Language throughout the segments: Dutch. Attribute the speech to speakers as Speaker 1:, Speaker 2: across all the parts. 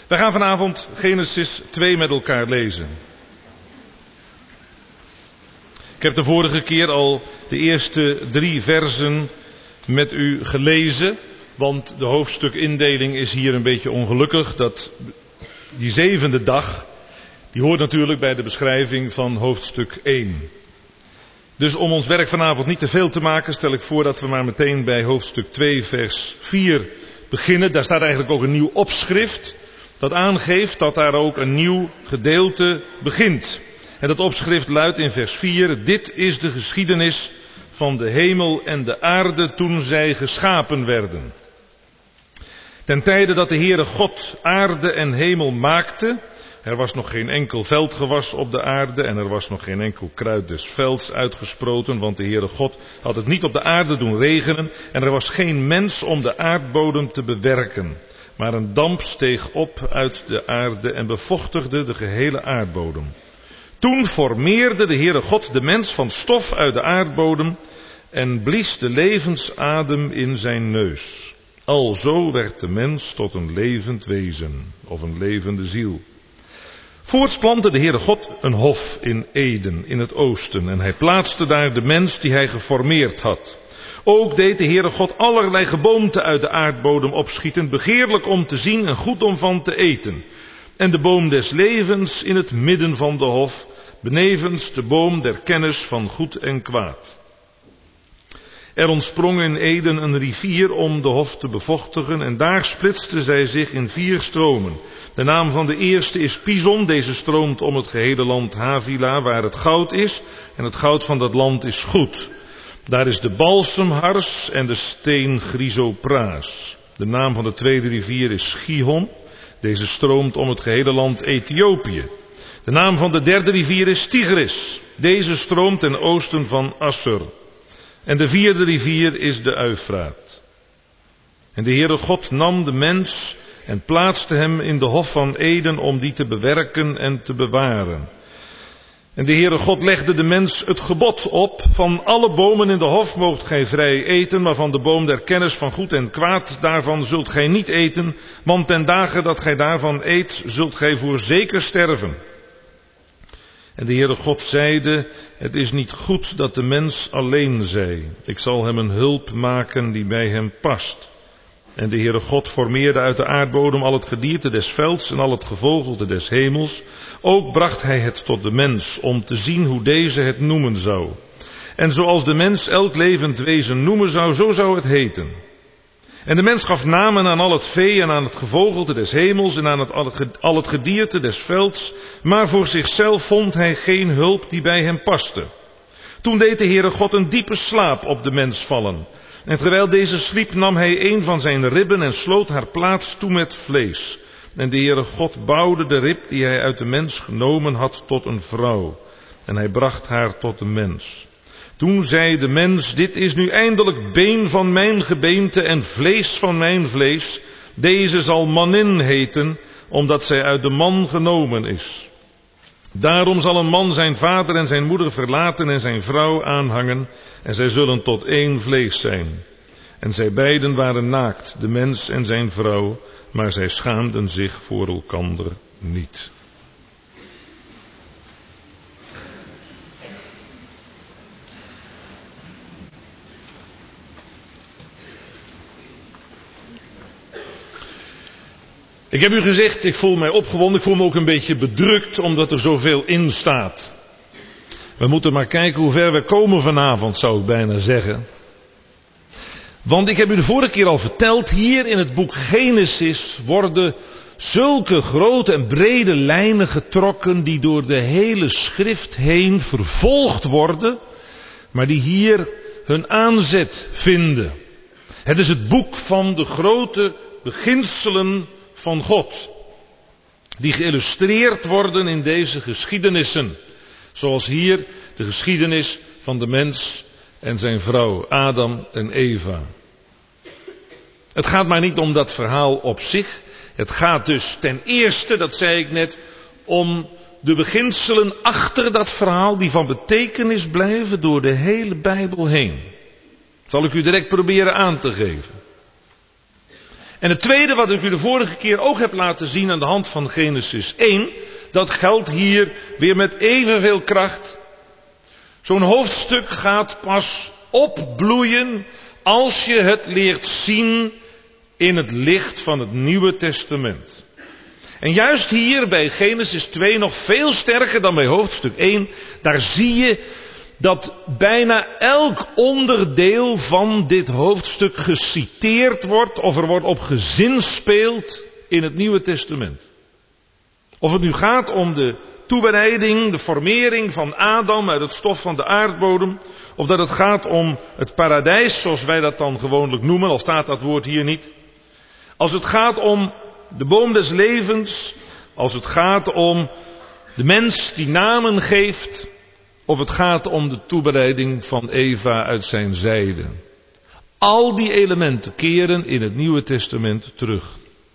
Speaker 1: We gaan vanavond Genesis 2 met elkaar lezen. Ik heb de vorige keer al de eerste 3 versen met u gelezen, want de hoofdstukindeling is hier een beetje ongelukkig. Die 7e dag, die hoort natuurlijk bij de beschrijving van hoofdstuk 1. Dus om ons werk vanavond niet te veel te maken, stel ik voor dat we maar meteen bij hoofdstuk 2 vers 4 beginnen. Daar staat eigenlijk ook een nieuw opschrift dat aangeeft dat daar ook een nieuw gedeelte begint. En dat opschrift luidt in vers 4: dit is de geschiedenis van de hemel en de aarde toen zij geschapen werden. Ten tijde dat de Heere God aarde en hemel maakte, er was nog geen enkel veldgewas op de aarde en er was nog geen enkel kruid des velds uitgesproten, want de Heere God had het niet op de aarde doen regenen en er was geen mens om de aardbodem te bewerken. Maar een damp steeg op uit de aarde en bevochtigde de gehele aardbodem. Toen formeerde de Heere God de mens van stof uit de aardbodem en blies de levensadem in zijn neus. Alzo werd de mens tot een levend wezen, of een levende ziel. Voorts plantte de Heere God een hof in Eden, in het oosten, en hij plaatste daar de mens die hij geformeerd had. Ook deed de Heere God allerlei geboomte uit de aardbodem opschieten, begeerlijk om te zien en goed om van te eten. En de boom des levens in het midden van de hof, benevens de boom der kennis van goed en kwaad. Er ontsprong in Eden een rivier om de hof te bevochtigen en daar splitste zij zich in 4 stromen. De naam van de eerste is Pison, deze stroomt om het gehele land Havila, waar het goud is, en het goud van dat land is goed. Daar is de balsemhars en de steen Chrysopraas. De naam van de tweede rivier is Gihon, deze stroomt om het gehele land Ethiopië. De naam van de derde rivier is Tigris, deze stroomt ten oosten van Assur. En de 4e rivier is de Eufraat. En de Heere God nam de mens en plaatste hem in de hof van Eden om die te bewerken en te bewaren. En de Heere God legde de mens het gebod op: van alle bomen in de hof moogt gij vrij eten, maar van de boom der kennis van goed en kwaad, daarvan zult gij niet eten, want ten dagen dat gij daarvan eet, zult gij voorzeker sterven. En de Heere God zeide: het is niet goed dat de mens alleen zij. Ik zal hem een hulp maken die bij hem past. En de Heere God formeerde uit de aardbodem al het gedierte des velds en al het gevogelte des hemels. Ook bracht hij het tot de mens om te zien hoe deze het noemen zou. En zoals de mens elk levend wezen noemen zou, zo zou het heten. En de mens gaf namen aan al het vee en aan het gevogelte des hemels en aan al het gedierte des velds, maar voor zichzelf vond hij geen hulp die bij hem paste. Toen deed de Heere God een diepe slaap op de mens vallen. En terwijl deze sliep nam hij een van zijn ribben en sloot haar plaats toe met vlees. En de Heere God bouwde de rib die hij uit de mens genomen had tot een vrouw. En hij bracht haar tot de mens. Toen zei de mens: dit is nu eindelijk been van mijn gebeente en vlees van mijn vlees. Deze zal mannin heten, omdat zij uit de man genomen is. Daarom zal een man zijn vader en zijn moeder verlaten en zijn vrouw aanhangen, en zij zullen tot één vlees zijn. En zij beiden waren naakt, de mens en zijn vrouw, maar zij schaamden zich voor elkander niet. Ik heb u gezegd, ik voel mij opgewonden, ik voel me ook een beetje bedrukt omdat er zoveel in staat. We moeten maar kijken hoe ver we komen vanavond, zou ik bijna zeggen. Want ik heb u de vorige keer al verteld, hier in het boek Genesis worden zulke grote en brede lijnen getrokken die door de hele schrift heen vervolgd worden, maar die hier hun aanzet vinden. Het is het boek van de grote beginselen van God, die geïllustreerd worden in deze geschiedenissen. Zoals hier de geschiedenis van de mens en zijn vrouw, Adam en Eva. Het gaat maar niet om dat verhaal op zich. Het gaat dus ten eerste, dat zei ik net, om de beginselen achter dat verhaal die van betekenis blijven door de hele Bijbel heen. Dat zal ik u direct proberen aan te geven. En het tweede wat ik u de vorige keer ook heb laten zien aan de hand van Genesis 1, dat geldt hier weer met evenveel kracht. Zo'n hoofdstuk gaat pas opbloeien als je het leert zien in het licht van het Nieuwe Testament. En juist hier bij Genesis 2 nog veel sterker dan bij hoofdstuk 1, daar zie je dat bijna elk onderdeel van dit hoofdstuk geciteerd wordt of er wordt op gezinspeeld in het Nieuwe Testament. Of het nu gaat om de toebereiding, de formering van Adam uit het stof van de aardbodem, of dat het gaat om het paradijs, zoals wij dat dan gewoonlijk noemen, al staat dat woord hier niet. Als het gaat om de boom des levens, als het gaat om de mens die namen geeft, of het gaat om de toebereiding van Eva uit zijn zijde. Al die elementen keren in het Nieuwe Testament terug.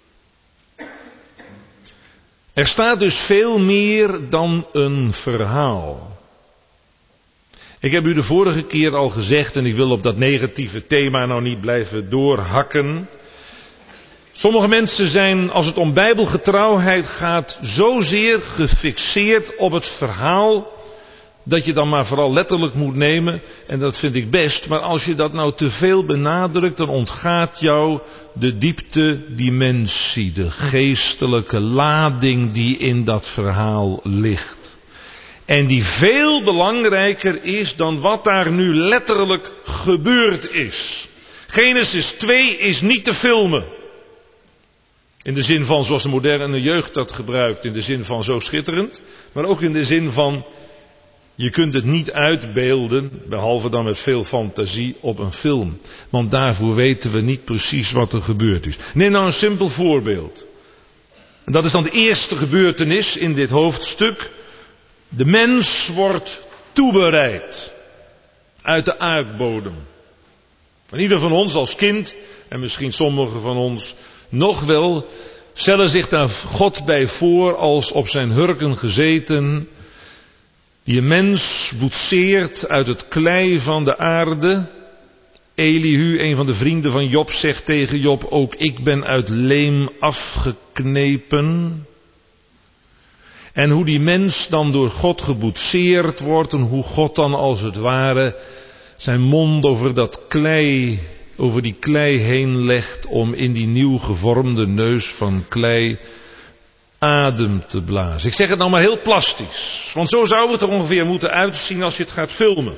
Speaker 1: Er staat dus veel meer dan een verhaal. Ik heb u de vorige keer al gezegd, en ik wil op dat negatieve thema nou niet blijven doorhakken. Sommige mensen zijn, als het om bijbelgetrouwheid gaat, zozeer gefixeerd op het verhaal, dat je dan maar vooral letterlijk moet nemen, en dat vind ik best, maar als je dat nou te veel benadrukt, dan ontgaat jou de diepte-dimensie, de geestelijke lading die in dat verhaal ligt. En die veel belangrijker is dan wat daar nu letterlijk gebeurd is. Genesis 2 is niet te filmen. In de zin van zoals de moderne jeugd dat gebruikt, in de zin van zo schitterend, maar ook in de zin van je kunt het niet uitbeelden, behalve dan met veel fantasie, op een film. Want daarvoor weten we niet precies wat er gebeurd is. Neem nou een simpel voorbeeld. En dat is dan de eerste gebeurtenis in dit hoofdstuk. De mens wordt toebereid uit de aardbodem. En ieder van ons als kind, en misschien sommigen van ons nog wel, stellen zich daar God bij voor als op zijn hurken gezeten, die een mens boetseert uit het klei van de aarde. Elihu, een van de vrienden van Job, zegt tegen Job, ook ik ben uit leem afgeknepen. En hoe die mens dan door God geboetseerd wordt en hoe God dan als het ware zijn mond over dat klei, over die klei heen legt om in die nieuw gevormde neus van klei adem te blazen. Ik zeg het nou maar heel plastisch, want zo zou het er ongeveer moeten uitzien als je het gaat filmen.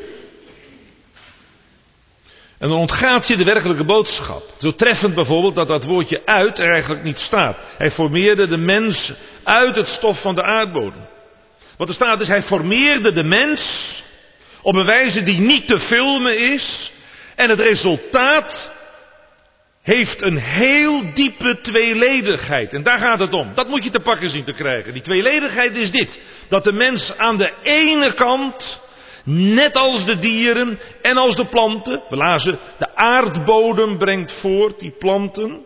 Speaker 1: En dan ontgaat je de werkelijke boodschap. Zo treffend bijvoorbeeld dat dat woordje uit er eigenlijk niet staat. Hij formeerde de mens uit het stof van de aardbodem. Wat er staat is, hij formeerde de mens op een wijze die niet te filmen is. En het resultaat heeft een heel diepe tweeledigheid. En daar gaat het om. Dat moet je te pakken zien te krijgen. Die tweeledigheid is dit. Dat de mens aan de ene kant, net als de dieren en als de planten, we lazen, de aardbodem brengt voort die planten.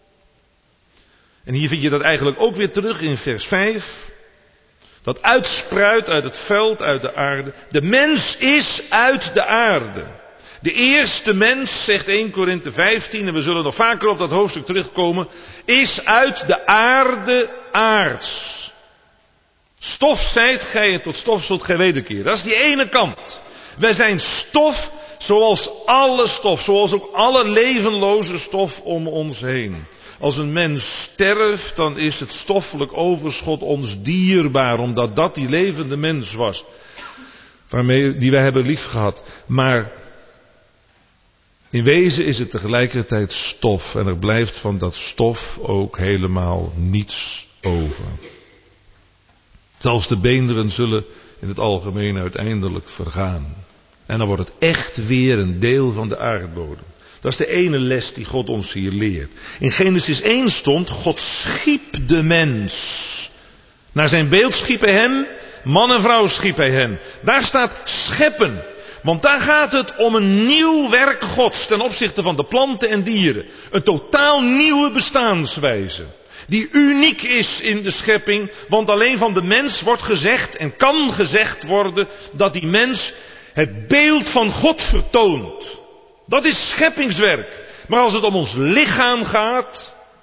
Speaker 1: En hier vind je dat eigenlijk ook weer terug in vers 5. Dat uitspruit uit het veld, uit de aarde. De mens is uit de aarde. De eerste mens, zegt 1 Korinthe 15, en we zullen nog vaker op dat hoofdstuk terugkomen, is uit de aarde aards. Stof zijt gij en tot stof zult gij wederkeren. Dat is die ene kant. Wij zijn stof zoals alle stof, zoals ook alle levenloze stof om ons heen. Als een mens sterft, dan is het stoffelijk overschot ons dierbaar, omdat dat die levende mens was, die wij hebben liefgehad. Maar in wezen is het tegelijkertijd stof en er blijft van dat stof ook helemaal niets over. Zelfs de beenderen zullen in het algemeen uiteindelijk vergaan. En dan wordt het echt weer een deel van de aardbodem. Dat is de ene les die God ons hier leert. In Genesis 1 stond, God schiep de mens. Naar zijn beeld schiep hij hem, man en vrouw schiep hij hem. Daar staat scheppen. Want daar gaat het om een nieuw werk Gods ten opzichte van de planten en dieren. Een totaal nieuwe bestaanswijze. Die uniek is in de schepping, want alleen van de mens wordt gezegd en kan gezegd worden dat die mens het beeld van God vertoont. Dat is scheppingswerk. Maar als het om ons lichaam gaat,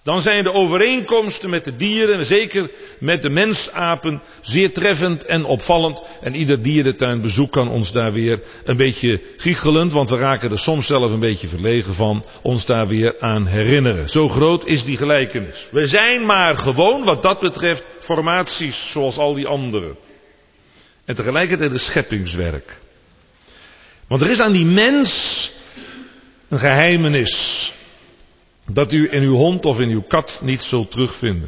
Speaker 1: dan zijn de overeenkomsten met de dieren, zeker met de mensapen, zeer treffend en opvallend. En ieder dierentuinbezoek kan ons daar weer een beetje giechelend, want we raken er soms zelf een beetje verlegen van, ons daar weer aan herinneren. Zo groot is die gelijkenis. We zijn maar gewoon, wat dat betreft, formaties zoals al die anderen. En tegelijkertijd een scheppingswerk. Want er is aan die mens een geheimenis dat u in uw hond of in uw kat niet zult terugvinden.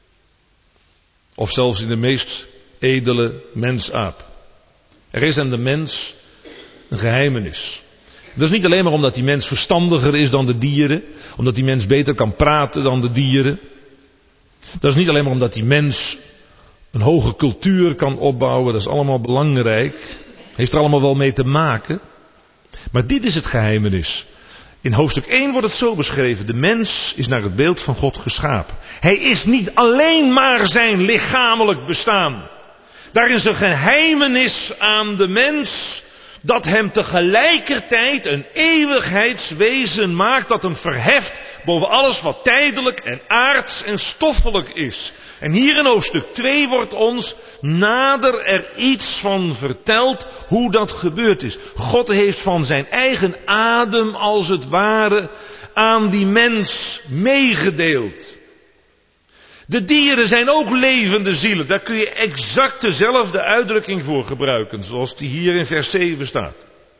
Speaker 1: Of zelfs in de meest edele mensaap. Er is aan de mens een geheimenis. Dat is niet alleen maar omdat die mens verstandiger is dan de dieren. Omdat die mens beter kan praten dan de dieren. Dat is niet alleen maar omdat die mens een hoge cultuur kan opbouwen. Dat is allemaal belangrijk. Heeft er allemaal wel mee te maken. Maar dit is het geheimenis. In hoofdstuk 1 wordt het zo beschreven. De mens is naar het beeld van God geschapen. Hij is niet alleen maar zijn lichamelijk bestaan. Daar is een geheimenis aan de mens dat hem tegelijkertijd een eeuwigheidswezen maakt, dat hem verheft boven alles wat tijdelijk en aards en stoffelijk is. En hier in hoofdstuk 2 wordt ons nader er iets van verteld hoe dat gebeurd is. God heeft van zijn eigen adem als het ware aan die mens meegedeeld. De dieren zijn ook levende zielen. Daar kun je exact dezelfde uitdrukking voor gebruiken, zoals die hier in vers 7 staat.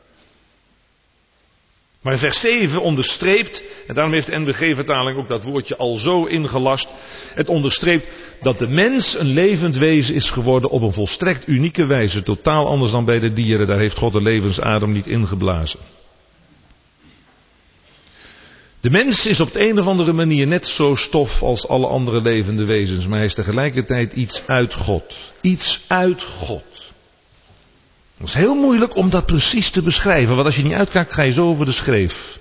Speaker 1: Maar vers 7 onderstreept, en daarom heeft de NBG-vertaling ook dat woordje al zo ingelast. Het onderstreept dat de mens een levend wezen is geworden op een volstrekt unieke wijze. Totaal anders dan bij de dieren, daar heeft God de levensadem niet ingeblazen. De mens is op de een of andere manier net zo stof als alle andere levende wezens, maar hij is tegelijkertijd iets uit God. Iets uit God. Het is heel moeilijk om dat precies te beschrijven, want als je niet uitkijkt ga je zo over de schreef.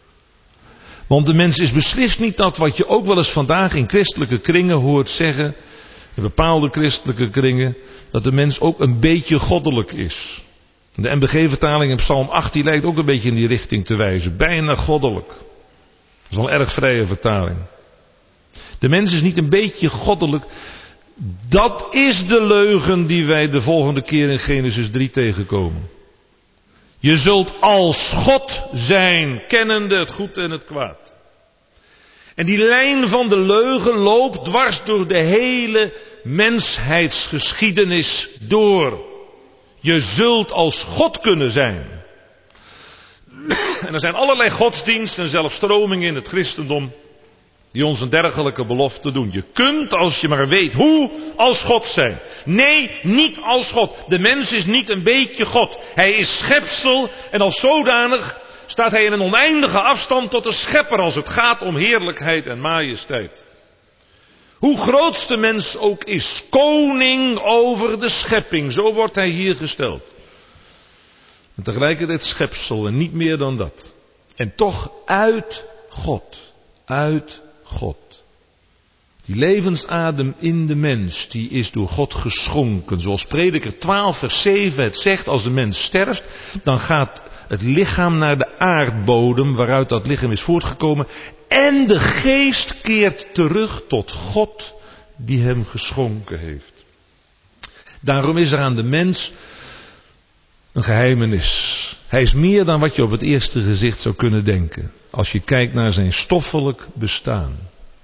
Speaker 1: Want de mens is beslist niet dat wat je ook wel eens vandaag in christelijke kringen hoort zeggen, in bepaalde christelijke kringen, dat de mens ook een beetje goddelijk is. De NBG-vertaling in Psalm 18 lijkt ook een beetje in die richting te wijzen, bijna goddelijk. Dat is wel een erg vrije vertaling. De mens is niet een beetje goddelijk. Dat is de leugen die wij de volgende keer in Genesis 3 tegenkomen. Je zult als God zijn, kennende het goed en het kwaad. En die lijn van de leugen loopt dwars door de hele mensheidsgeschiedenis door. Je zult als God kunnen zijn. En er zijn allerlei godsdiensten en zelfs stromingen in het christendom die ons een dergelijke belofte doen. Je kunt, als je maar weet hoe, als God zijn. Nee, niet als God. De mens is niet een beetje God. Hij is schepsel en als zodanig staat hij in een oneindige afstand tot de schepper als het gaat om heerlijkheid en majesteit. Hoe grootst de mens ook is, koning over de schepping, zo wordt hij hier gesteld. En tegelijkertijd schepsel en niet meer dan dat. En toch uit God. Uit God. Die levensadem in de mens, die is door God geschonken. Zoals Prediker 12 vers 7 het zegt, als de mens sterft, dan gaat het lichaam naar de aardbodem waaruit dat lichaam is voortgekomen. En de geest keert terug tot God die hem geschonken heeft. Daarom is er aan de mens een geheimenis. Hij is meer dan wat je op het eerste gezicht zou kunnen denken. Als je kijkt naar zijn stoffelijk bestaan.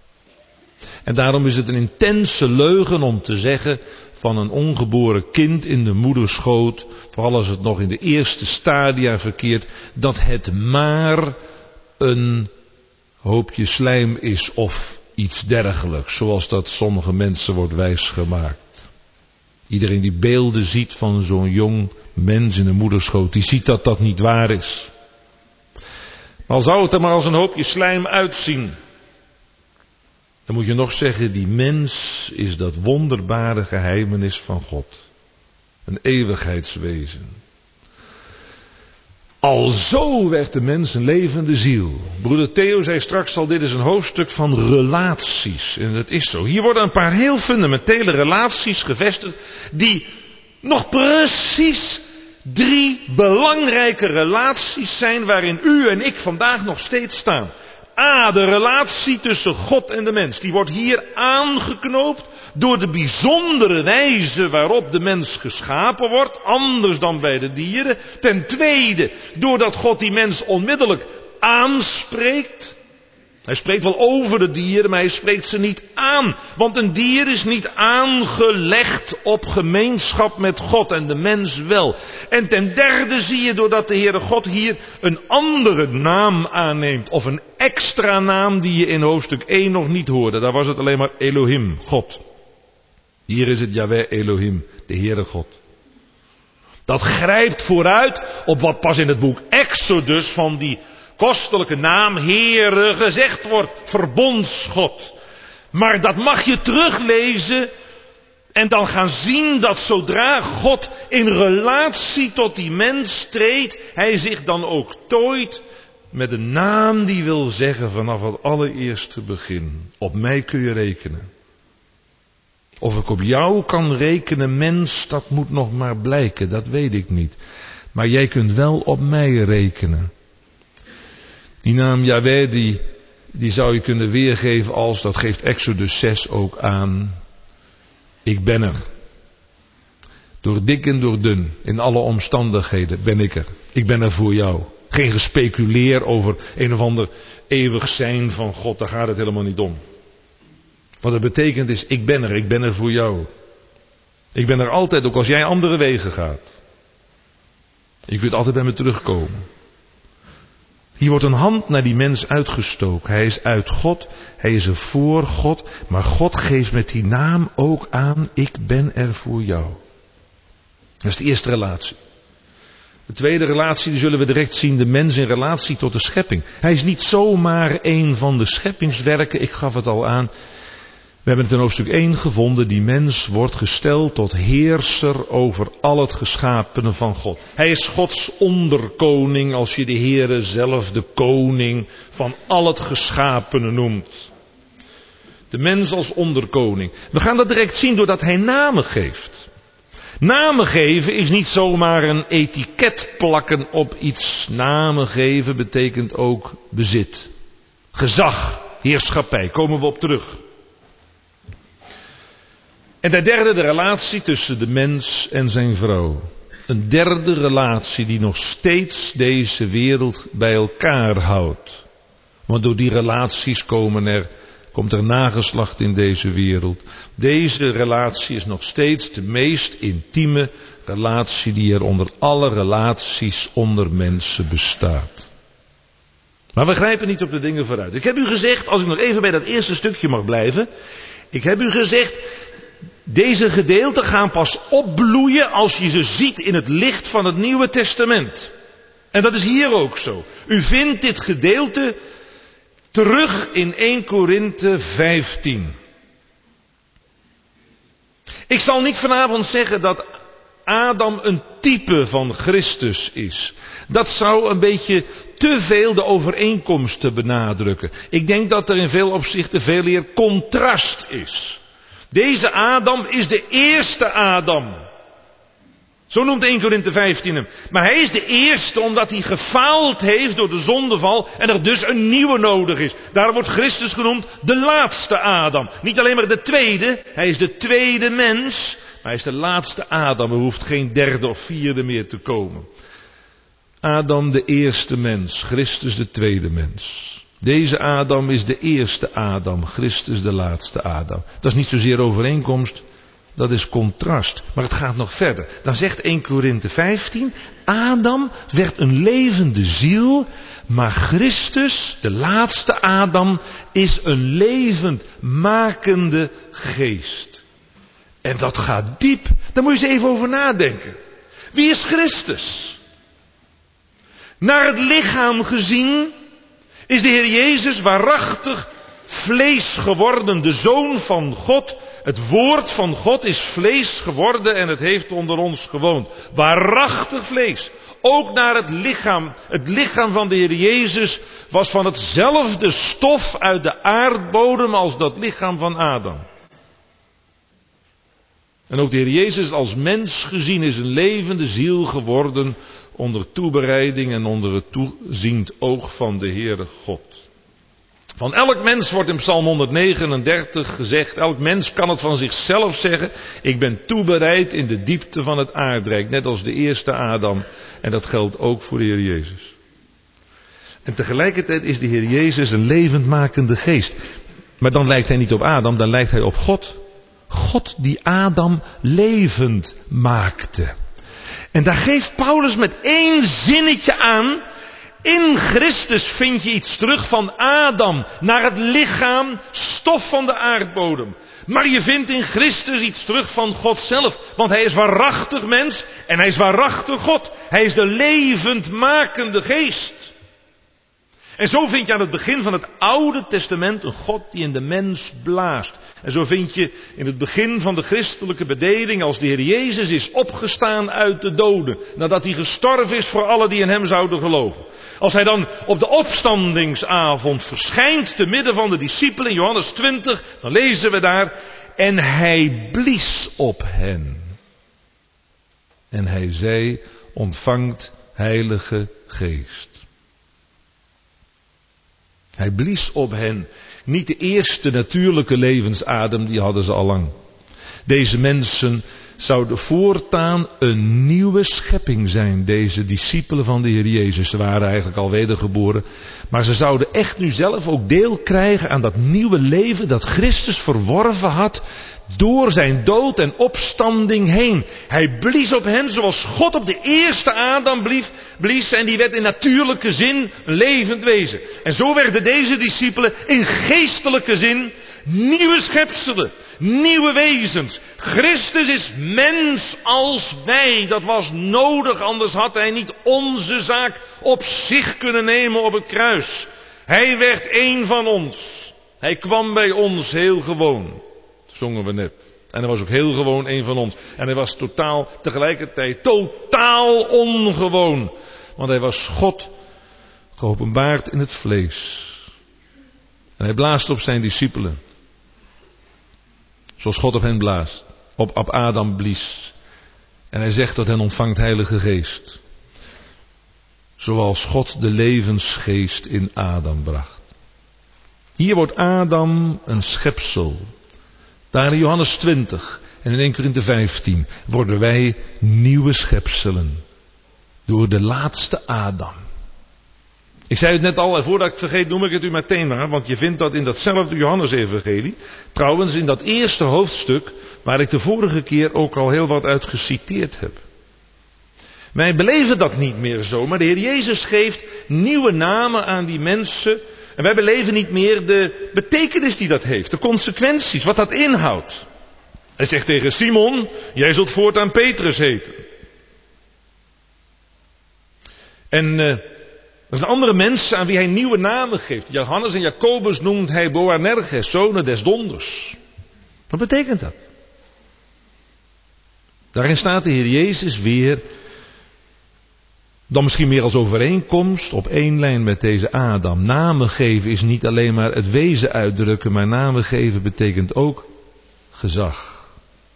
Speaker 1: En daarom is het een intense leugen om te zeggen van een ongeboren kind in de moederschoot, vooral als het nog in de eerste stadia verkeert, dat het maar een hoopje slijm is of iets dergelijks, zoals dat sommige mensen wordt wijsgemaakt. Iedereen die beelden ziet van zo'n jong mens in de moederschoot, die ziet dat dat niet waar is. Maar al zou het er maar als een hoopje slijm uitzien, dan moet je nog zeggen, die mens is dat wonderbare geheimenis van God. Een eeuwigheidswezen. Alzo werd de mens een levende ziel. Broeder Theo zei straks al, dit is een hoofdstuk van relaties. En dat is zo. Hier worden een paar heel fundamentele relaties gevestigd, die nog precies 3 belangrijke relaties zijn waarin u en ik vandaag nog steeds staan. De relatie tussen God en de mens, die wordt hier aangeknoopt door de bijzondere wijze waarop de mens geschapen wordt, anders dan bij de dieren. Ten tweede, doordat God die mens onmiddellijk aanspreekt. Hij spreekt wel over de dieren, maar hij spreekt ze niet aan. Want een dier is niet aangelegd op gemeenschap met God en de mens wel. En ten derde zie je doordat de Heere God hier een andere naam aanneemt. Of een extra naam die je in hoofdstuk 1 nog niet hoorde. Daar was het alleen maar Elohim, God. Hier is het Yahweh Elohim, de Heere God. Dat grijpt vooruit op wat pas in het boek Exodus van die kostelijke naam Heere gezegd wordt, verbondsgod. Maar dat mag je teruglezen en dan gaan zien dat zodra God in relatie tot die mens treedt, hij zich dan ook tooit met een naam die wil zeggen vanaf het allereerste begin. Op mij kun je rekenen. Of ik op jou kan rekenen, mens, dat moet nog maar blijken, dat weet ik niet. Maar jij kunt wel op mij rekenen. Die naam Yahweh, die zou je kunnen weergeven als, dat geeft Exodus 6 ook aan, ik ben er. Door dik en door dun, in alle omstandigheden ben ik er. Ik ben er voor jou. Geen gespeculeer over een of ander eeuwig zijn van God, daar gaat het helemaal niet om. Wat het betekent is, ik ben er voor jou. Ik ben er altijd, ook als jij andere wegen gaat. Je kunt altijd bij me terugkomen. Hier wordt een hand naar die mens uitgestoken. Hij is uit God, hij is er voor God, maar God geeft met die naam ook aan, ik ben er voor jou. Dat is de eerste relatie. De tweede relatie, die zullen we direct zien, de mens in relatie tot de schepping. Hij is niet zomaar een van de scheppingswerken, ik gaf het al aan. We hebben het in hoofdstuk 1 gevonden, die mens wordt gesteld tot heerser over al het geschapene van God. Hij is Gods onderkoning als je de Heere zelf de koning van al het geschapene noemt. De mens als onderkoning. We gaan dat direct zien doordat hij namen geeft. Namen geven is niet zomaar een etiket plakken op iets. Namen geven betekent ook bezit. Gezag, heerschappij, komen we op terug. En ten derde de relatie tussen de mens en zijn vrouw. Een derde relatie die nog steeds deze wereld bij elkaar houdt. Want door die relaties komt er nageslacht in deze wereld. Deze relatie is nog steeds de meest intieme relatie die er onder alle relaties onder mensen bestaat. Maar we grijpen niet op de dingen vooruit. Ik heb u gezegd, als ik nog even bij dat eerste stukje mag blijven. Ik heb u gezegd, deze gedeelten gaan pas opbloeien als je ze ziet in het licht van het Nieuwe Testament. En dat is hier ook zo. U vindt dit gedeelte terug in 1 Korinthe 15. Ik zal niet vanavond zeggen dat Adam een type van Christus is. Dat zou een beetje te veel de overeenkomsten benadrukken. Ik denk dat er in veel opzichten veel meer contrast is. Deze Adam is de eerste Adam. Zo noemt 1 Korinthe 15 hem. Maar hij is de eerste omdat hij gefaald heeft door de zondeval en er dus een nieuwe nodig is. Daarom wordt Christus genoemd de laatste Adam. Niet alleen maar de tweede, hij is de tweede mens, maar hij is de laatste Adam. Er hoeft geen derde of vierde meer te komen. Adam de eerste mens, Christus de tweede mens. Deze Adam is de eerste Adam, Christus de laatste Adam. Dat is niet zozeer overeenkomst, dat is contrast. Maar het gaat nog verder. Dan zegt 1 Korinthe 15, Adam werd een levende ziel, maar Christus, de laatste Adam, is een levend makende geest. En dat gaat diep. Daar moet je eens even over nadenken. Wie is Christus? Naar het lichaam gezien is de Heer Jezus waarachtig vlees geworden, de Zoon van God. Het woord van God is vlees geworden en het heeft onder ons gewoond. Waarachtig vlees. Ook naar het lichaam. Het lichaam van de Heer Jezus was van hetzelfde stof uit de aardbodem als dat lichaam van Adam. En ook de Heer Jezus als mens gezien is een levende ziel geworden onder toebereiding en onder het toeziend oog van de Heere God. Van elk mens wordt in Psalm 139 gezegd, elk mens kan het van zichzelf zeggen, ik ben toebereid in de diepte van het aardrijk, net als de eerste Adam. En dat geldt ook voor de Heer Jezus. En tegelijkertijd is de Heer Jezus een levendmakende geest. Maar dan lijkt hij niet op Adam, dan lijkt hij op God. God die Adam levend maakte. En daar geeft Paulus met één zinnetje aan. In Christus vind je iets terug van Adam naar het lichaam, stof van de aardbodem. Maar je vindt in Christus iets terug van God zelf. Want hij is waarachtig mens en hij is waarachtig God. Hij is de levendmakende geest. En zo vind je aan het begin van het Oude Testament een God die in de mens blaast. En zo vind je in het begin van de christelijke bedeling als de Heer Jezus is opgestaan uit de doden. Nadat hij gestorven is voor allen die in hem zouden geloven. Als hij dan op de opstandingsavond verschijnt te midden van de discipelen, in Johannes 20, dan lezen we daar. En hij blies op hen. En hij zei, ontvangt Heilige Geest. Hij blies op hen. Niet de eerste natuurlijke levensadem, die hadden ze al lang. Deze mensen zouden voortaan een nieuwe schepping zijn. Deze discipelen van de Heer Jezus. Ze waren eigenlijk al wedergeboren. Maar ze zouden echt nu zelf ook deel krijgen aan dat nieuwe leven dat Christus verworven had door zijn dood en opstanding heen. Hij blies op hen zoals God op de eerste Adam blies en die werd in natuurlijke zin een levend wezen. En zo werden deze discipelen in geestelijke zin nieuwe schepselen, nieuwe wezens. Christus is mens als wij. Dat was nodig, anders had hij niet onze zaak op zich kunnen nemen op het kruis. Hij werd één van ons. Hij kwam bij ons heel gewoon. Zongen we net. En hij was ook heel gewoon een van ons. En hij was tegelijkertijd totaal ongewoon. Want hij was God geopenbaard in het vlees. En hij blaast op zijn discipelen. Zoals God op hen blaast. Op Adam blies. En hij zegt dat hen ontvangt Heilige Geest. Zoals God de levensgeest in Adam bracht. Hier wordt Adam een schepsel. Daar in Johannes 20 en in 1 Korinthe 15 worden wij nieuwe schepselen. Door de laatste Adam. Ik zei het net al en voordat ik het vergeet noem ik het u meteen maar. Want je vindt dat in datzelfde Johannes-evangelie. Trouwens in dat eerste hoofdstuk waar ik de vorige keer ook al heel wat uit geciteerd heb. Wij beleven dat niet meer zo. Maar de Heer Jezus geeft nieuwe namen aan die mensen. En wij beleven niet meer de betekenis die dat heeft. De consequenties, wat dat inhoudt. Hij zegt tegen Simon, jij zult voortaan Petrus heten. En er zijn andere mensen aan wie hij nieuwe namen geeft. Johannes en Jacobus noemt hij Boanerges, zonen des donders. Wat betekent dat? Daarin staat de Heer Jezus weer, dan misschien meer als overeenkomst, op één lijn met deze Adam. Namen geven is niet alleen maar het wezen uitdrukken, maar namen geven betekent ook gezag.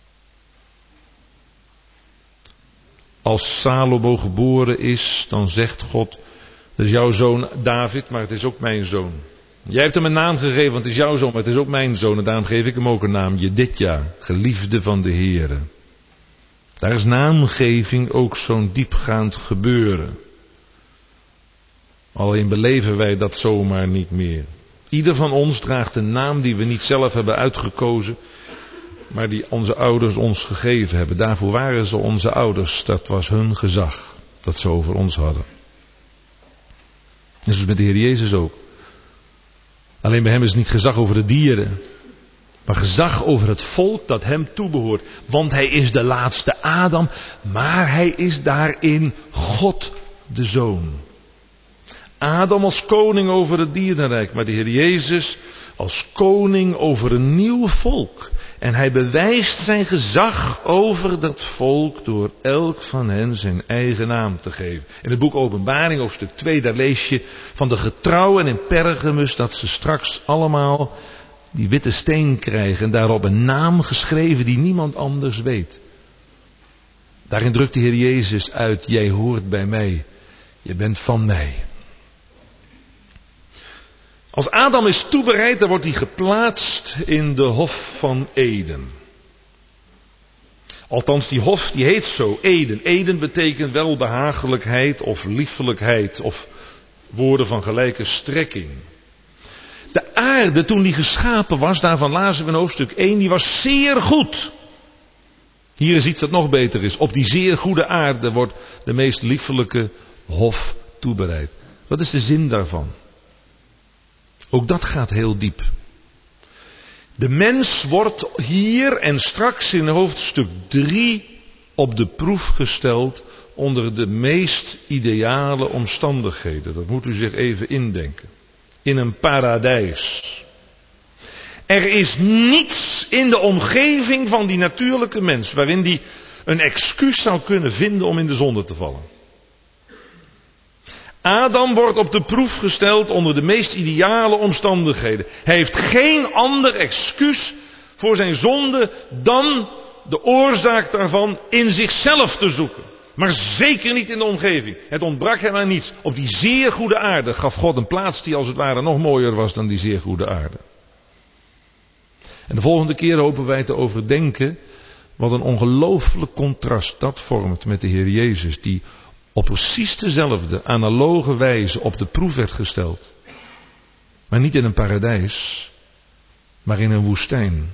Speaker 1: Als Salomo geboren is, dan zegt God, dat is jouw zoon David, maar het is ook mijn zoon. Jij hebt hem een naam gegeven, want het is jouw zoon, maar het is ook mijn zoon. En daarom geef ik hem ook een naam, Jedidja, geliefde van de Heere. Daar is naamgeving ook zo'n diepgaand gebeuren. Alleen beleven wij dat zomaar niet meer. Ieder van ons draagt een naam die we niet zelf hebben uitgekozen, maar die onze ouders ons gegeven hebben. Daarvoor waren ze onze ouders. Dat was hun gezag dat ze over ons hadden. En zo is met de Heer Jezus ook. Alleen bij hem is het niet gezag over de dieren, maar gezag over het volk dat hem toebehoort. Want hij is de laatste Adam, maar hij is daarin God de Zoon. Adam als koning over het dierenrijk, maar de Heer Jezus als koning over een nieuw volk. En hij bewijst zijn gezag over dat volk door elk van hen zijn eigen naam te geven. In het boek Openbaring, hoofdstuk 2, daar lees je van de getrouwen in Pergamus dat ze straks allemaal die witte steen krijgen en daarop een naam geschreven die niemand anders weet. Daarin drukt de Heer Jezus uit, jij hoort bij mij, je bent van mij. Als Adam is toebereid, dan wordt hij geplaatst in de Hof van Eden. Althans, die hof die heet zo, Eden. Eden betekent welbehagelijkheid of liefelijkheid of woorden van gelijke strekking. De aarde, toen die geschapen was, daarvan lazen we in hoofdstuk 1, die was zeer goed. Hier is iets dat nog beter is. Op die zeer goede aarde wordt de meest liefelijke hof toebereid. Wat is de zin daarvan? Ook dat gaat heel diep. De mens wordt hier en straks in hoofdstuk 3 op de proef gesteld onder de meest ideale omstandigheden. Dat moet u zich even indenken. In een paradijs. Er is niets in de omgeving van die natuurlijke mens waarin die een excuus zou kunnen vinden om in de zonde te vallen. Adam wordt op de proef gesteld onder de meest ideale omstandigheden. Hij heeft geen ander excuus voor zijn zonde dan de oorzaak daarvan in zichzelf te zoeken. Maar zeker niet in de omgeving. Het ontbrak hem aan niets. Op die zeer goede aarde gaf God een plaats die als het ware nog mooier was dan die zeer goede aarde. En de volgende keer hopen wij te overdenken wat een ongelooflijk contrast dat vormt met de Heer Jezus, die op precies dezelfde analoge wijze op de proef werd gesteld. Maar niet in een paradijs, maar in een woestijn.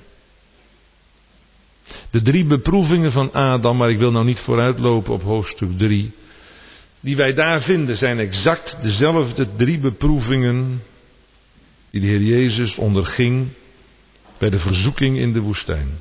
Speaker 1: De 3 beproevingen van Adam, maar ik wil nou niet vooruitlopen op hoofdstuk 3, die wij daar vinden, zijn exact dezelfde 3 beproevingen die de Heer Jezus onderging bij de verzoeking in de woestijn.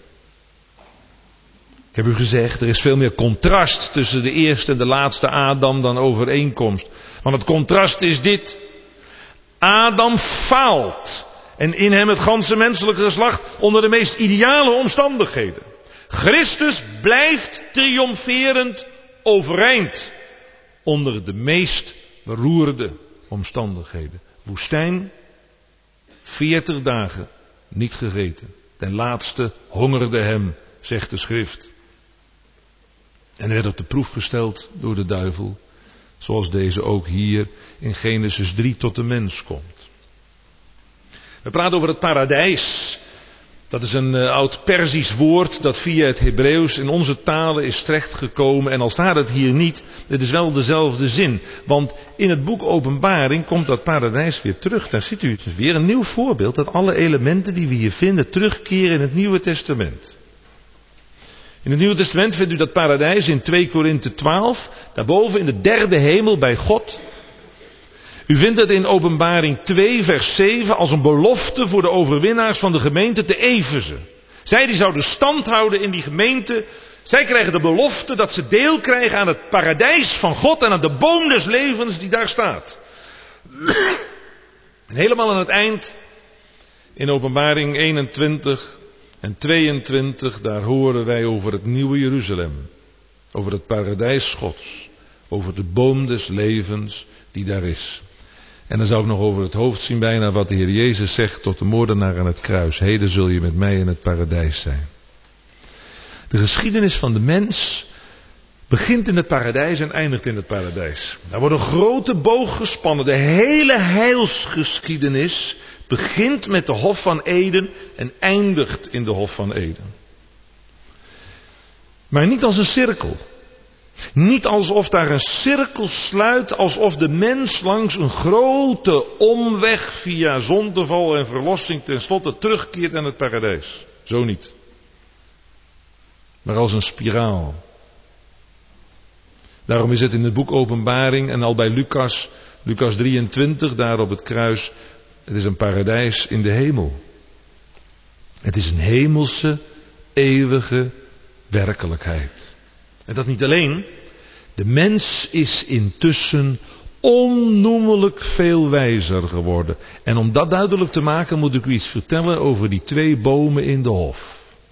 Speaker 1: Ik heb u gezegd, er is veel meer contrast tussen de eerste en de laatste Adam dan overeenkomst. Want het contrast is dit. Adam faalt. En in hem het ganse menselijke geslacht onder de meest ideale omstandigheden. Christus blijft triomferend overeind onder de meest beroerde omstandigheden. Woestijn, 40 dagen, niet gegeten. Ten laatste hongerde hem, zegt de schrift. En werd op de proef gesteld door de duivel, zoals deze ook hier in Genesis 3 tot de mens komt. We praten over het paradijs. Dat is een oud Perzisch woord dat via het Hebreeuws in onze talen is terechtgekomen. En al staat het hier niet, het is wel dezelfde zin. Want in het boek Openbaring komt dat paradijs weer terug. Daar ziet u het weer een nieuw voorbeeld dat alle elementen die we hier vinden terugkeren in het Nieuwe Testament. In het Nieuwe Testament vindt u dat paradijs in 2 Korinthe 12, daarboven in de 3e hemel bij God. U vindt het in Openbaring 2 vers 7 als een belofte voor de overwinnaars van de gemeente te Efeze. Zij die zouden stand houden in die gemeente, zij krijgen de belofte dat ze deel krijgen aan het paradijs van God en aan de boom des levens die daar staat. En helemaal aan het eind, in Openbaring 21 en 22, daar horen wij over het nieuwe Jeruzalem. Over het paradijs Gods. Over de boom des levens die daar is. En dan zou ik nog over het hoofd zien bijna wat de Heer Jezus zegt tot de moordenaar aan het kruis. Heden zul je met mij in het paradijs zijn. De geschiedenis van de mens begint in het paradijs en eindigt in het paradijs. Daar wordt een grote boog gespannen. De hele heilsgeschiedenis begint met de Hof van Eden en eindigt in de Hof van Eden. Maar niet als een cirkel. Niet alsof daar een cirkel sluit, alsof de mens langs een grote omweg via zondeval en verlossing tenslotte terugkeert naar het paradijs. Zo niet. Maar als een spiraal. Daarom is het in het boek Openbaring en al bij Lucas 23, daar op het kruis, het is een paradijs in de hemel. Het is een hemelse, eeuwige werkelijkheid. En dat niet alleen. De mens is intussen onnoemelijk veel wijzer geworden. En om dat duidelijk te maken moet ik u iets vertellen over die 2 bomen in de hof.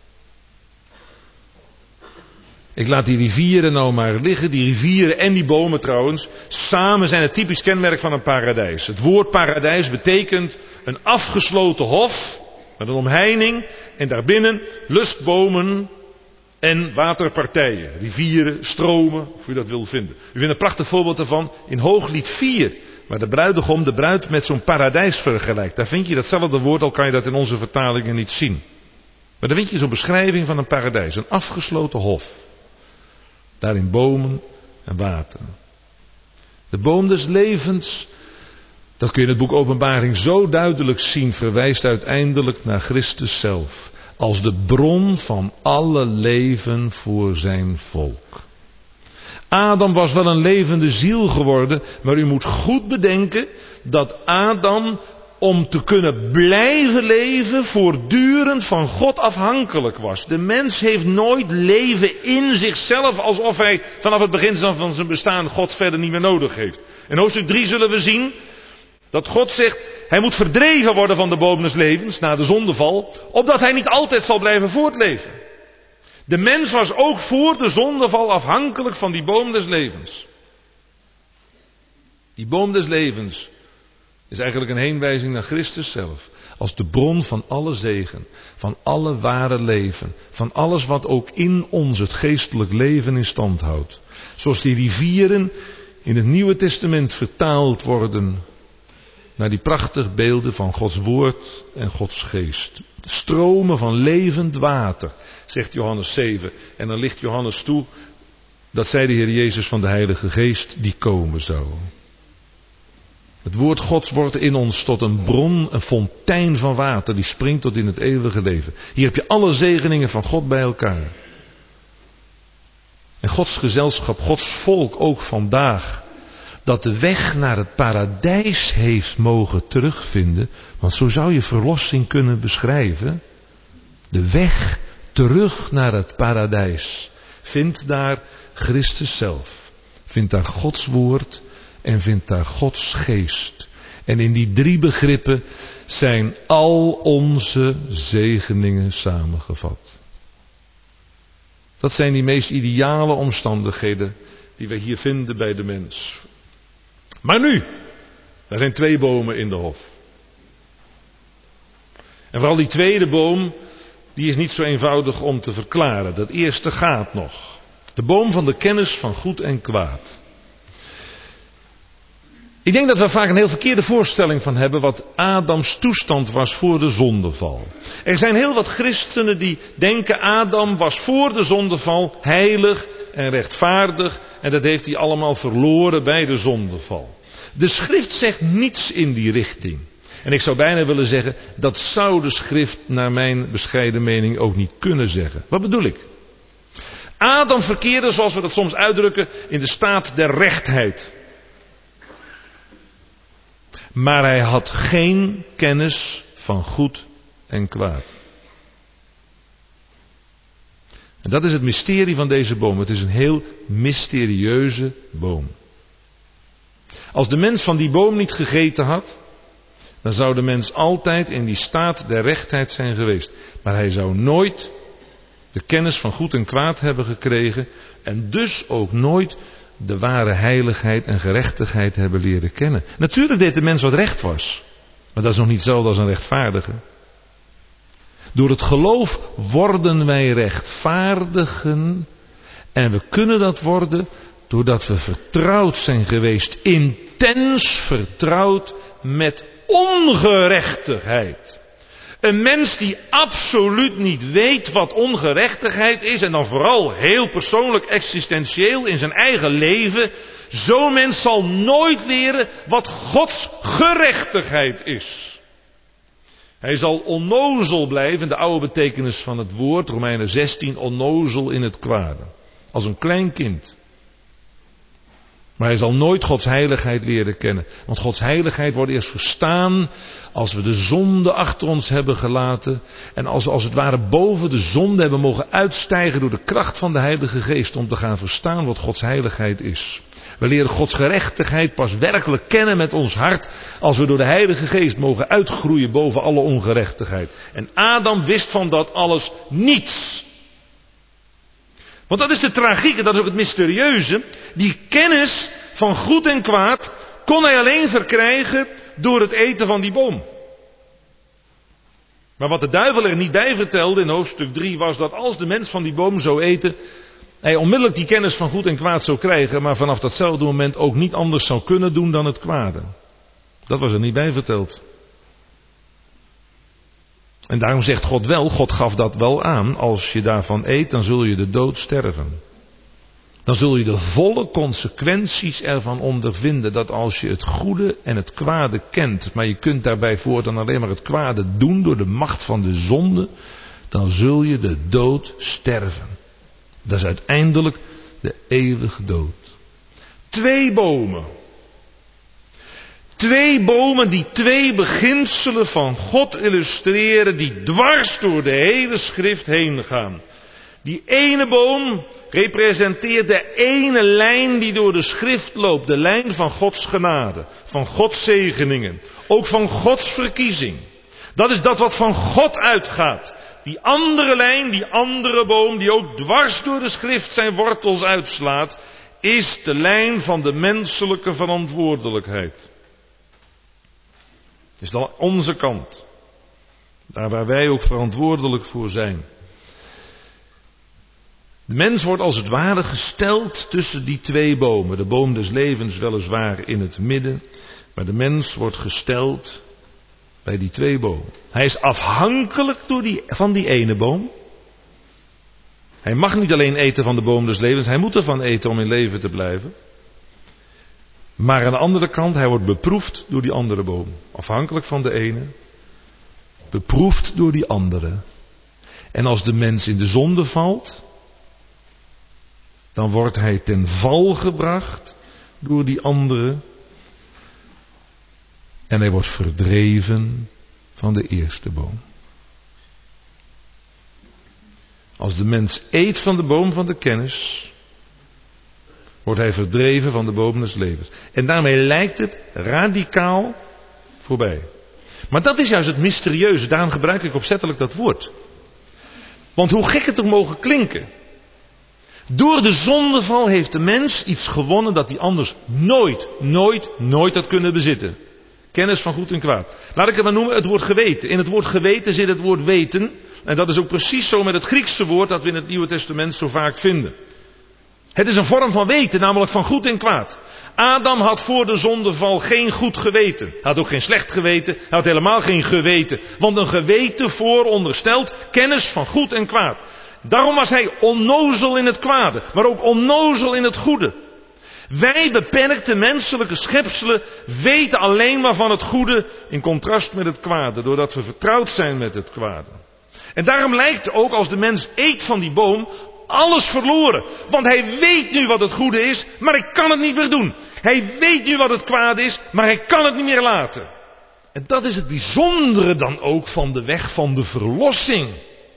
Speaker 1: Ik laat die rivieren nou maar liggen. Die rivieren en die bomen trouwens, samen zijn het typisch kenmerk van een paradijs. Het woord paradijs betekent een afgesloten hof met een omheining en daarbinnen lustbomen en waterpartijen, rivieren, stromen, of u dat wil vinden. U vindt een prachtig voorbeeld daarvan in Hooglied 4. waar de bruidegom de bruid met zo'n paradijs vergelijkt. Daar vind je datzelfde woord, al kan je dat in onze vertalingen niet zien. Maar daar vind je zo'n beschrijving van een paradijs, een afgesloten hof. Daarin bomen en water. De boom des levens, dat kun je in het boek Openbaring zo duidelijk zien, verwijst uiteindelijk naar Christus zelf. Als de bron van alle leven voor zijn volk. Adam was wel een levende ziel geworden, maar u moet goed bedenken dat Adam, om te kunnen blijven leven, voortdurend van God afhankelijk was. De mens heeft nooit leven in zichzelf, alsof hij vanaf het begin van zijn bestaan God verder niet meer nodig heeft. In hoofdstuk 3 zullen we zien dat God zegt, hij moet verdreven worden van de boom des levens, na de zondeval, opdat hij niet altijd zal blijven voortleven. De mens was ook voor de zondeval afhankelijk van die boom des levens. Die boom des levens is eigenlijk een heenwijzing naar Christus zelf. Als de bron van alle zegen, van alle ware leven, van alles wat ook in ons het geestelijk leven in stand houdt. Zoals die rivieren in het Nieuwe Testament vertaald worden naar die prachtige beelden van Gods woord en Gods geest. Stromen van levend water, zegt Johannes 7. En dan licht Johannes toe, dat zei de Heer Jezus van de Heilige Geest die komen zou. Het woord Gods wordt in ons tot een bron, een fontein van water die springt tot in het eeuwige leven. Hier heb je alle zegeningen van God bij elkaar. En Gods gezelschap, Gods volk ook vandaag, dat de weg naar het paradijs heeft mogen terugvinden. Want zo zou je verlossing kunnen beschrijven. De weg terug naar het paradijs vindt daar Christus zelf. Vindt daar Gods woord en vindt daar Gods geest. En in die drie begrippen zijn al onze zegeningen samengevat. Dat zijn die meest ideale omstandigheden die we hier vinden bij de mens. Maar nu, er zijn 2 bomen in de hof. En vooral die tweede boom, die is niet zo eenvoudig om te verklaren. Dat eerste gaat nog. De boom van de kennis van goed en kwaad. Ik denk dat we vaak een heel verkeerde voorstelling van hebben wat Adams toestand was voor de zondeval. Er zijn heel wat christenen die denken Adam was voor de zondeval heilig en rechtvaardig en dat heeft hij allemaal verloren bij de zondeval. De schrift zegt niets in die richting. En ik zou bijna willen zeggen, dat zou de schrift naar mijn bescheiden mening ook niet kunnen zeggen. Wat bedoel ik? Adam verkeerde, zoals we dat soms uitdrukken, in de staat der rechtheid. Maar hij had geen kennis van goed en kwaad. En dat is het mysterie van deze boom. Het is een heel mysterieuze boom. Als de mens van die boom niet gegeten had, dan zou de mens altijd in die staat der rechtheid zijn geweest. Maar hij zou nooit de kennis van goed en kwaad hebben gekregen en dus ook nooit de ware heiligheid en gerechtigheid hebben leren kennen. Natuurlijk deed de mens wat recht was, maar dat is nog niet hetzelfde als een rechtvaardige. Door het geloof worden wij rechtvaardigen en we kunnen dat worden doordat we vertrouwd zijn geweest, intens vertrouwd met ongerechtigheid. Een mens die absoluut niet weet wat ongerechtigheid is en dan vooral heel persoonlijk existentieel in zijn eigen leven, zo'n mens zal nooit leren wat Gods gerechtigheid is. Hij zal onnozel blijven, de oude betekenis van het woord, Romeinen 16, onnozel in het kwade. Als een klein kind. Maar hij zal nooit Gods heiligheid leren kennen. Want Gods heiligheid wordt eerst verstaan als we de zonde achter ons hebben gelaten. En als het ware boven de zonde hebben mogen uitstijgen door de kracht van de Heilige Geest. Om te gaan verstaan wat Gods heiligheid is. We leren Gods gerechtigheid pas werkelijk kennen met ons hart. Als we door de Heilige Geest mogen uitgroeien boven alle ongerechtigheid. En Adam wist van dat alles niets. Want dat is de tragieke, dat is ook het mysterieuze. Die kennis van goed en kwaad kon hij alleen verkrijgen door het eten van die boom. Maar wat de duivel er niet bij vertelde in hoofdstuk 3 was dat als de mens van die boom zou eten, Hij onmiddellijk die kennis van goed en kwaad zou krijgen, maar vanaf datzelfde moment ook niet anders zou kunnen doen dan het kwade. Dat was er niet bij verteld. En daarom zegt God wel, God gaf dat wel aan, als je daarvan eet, dan zul je de dood sterven. Dan zul je de volle consequenties ervan ondervinden, dat als je het goede en het kwade kent, maar je kunt daarbij voortaan alleen maar het kwade doen door de macht van de zonde, dan zul je de dood sterven. Dat is uiteindelijk de eeuwige dood. 2 bomen. 2 bomen die 2 beginselen van God illustreren, die dwars door de hele schrift heen gaan. Die ene boom representeert de ene lijn die door de schrift loopt. De lijn van Gods genade, van Gods zegeningen. Ook van Gods verkiezing. Dat is dat wat van God uitgaat. Die andere lijn, die andere boom die ook dwars door de schrift zijn wortels uitslaat, is de lijn van de menselijke verantwoordelijkheid. Is dan onze kant. Daar waar wij ook verantwoordelijk voor zijn. De mens wordt als het ware gesteld tussen die 2 bomen. De boom des levens weliswaar in het midden. Maar de mens wordt gesteld bij die 2 bomen. Hij is afhankelijk van die ene boom. Hij mag niet alleen eten van de boom des levens. Hij moet ervan eten om in leven te blijven. Maar aan de andere kant, hij wordt beproefd door die andere boom. Afhankelijk van de ene. Beproefd door die andere. En als de mens in de zonde valt, dan wordt hij ten val gebracht door die andere. En hij wordt verdreven van de eerste boom. Als de mens eet van de boom van de kennis, wordt hij verdreven van de boom des levens. En daarmee lijkt het radicaal voorbij. Maar dat is juist het mysterieuze, daarom gebruik ik opzettelijk dat woord. Want hoe gek het ook mogen klinken, door de zondeval heeft de mens iets gewonnen dat hij anders nooit had kunnen bezitten. Kennis van goed en kwaad. Laat ik het maar noemen het woord geweten. In het woord geweten zit het woord weten. En dat is ook precies zo met het Griekse woord dat we in het Nieuwe Testament zo vaak vinden. Het is een vorm van weten, namelijk van goed en kwaad. Adam had voor de zondeval geen goed geweten. Hij had ook geen slecht geweten. Hij had helemaal geen geweten. Want een geweten vooronderstelt kennis van goed en kwaad. Daarom was hij onnozel in het kwade, maar ook onnozel in het goede. Wij beperkte menselijke schepselen weten alleen maar van het goede in contrast met het kwade, doordat we vertrouwd zijn met het kwade. En daarom lijkt ook als de mens eet van die boom alles verloren. Want hij weet nu wat het goede is, maar hij kan het niet meer doen. Hij weet nu wat het kwade is, maar hij kan het niet meer laten. En dat is het bijzondere dan ook van de weg van de verlossing.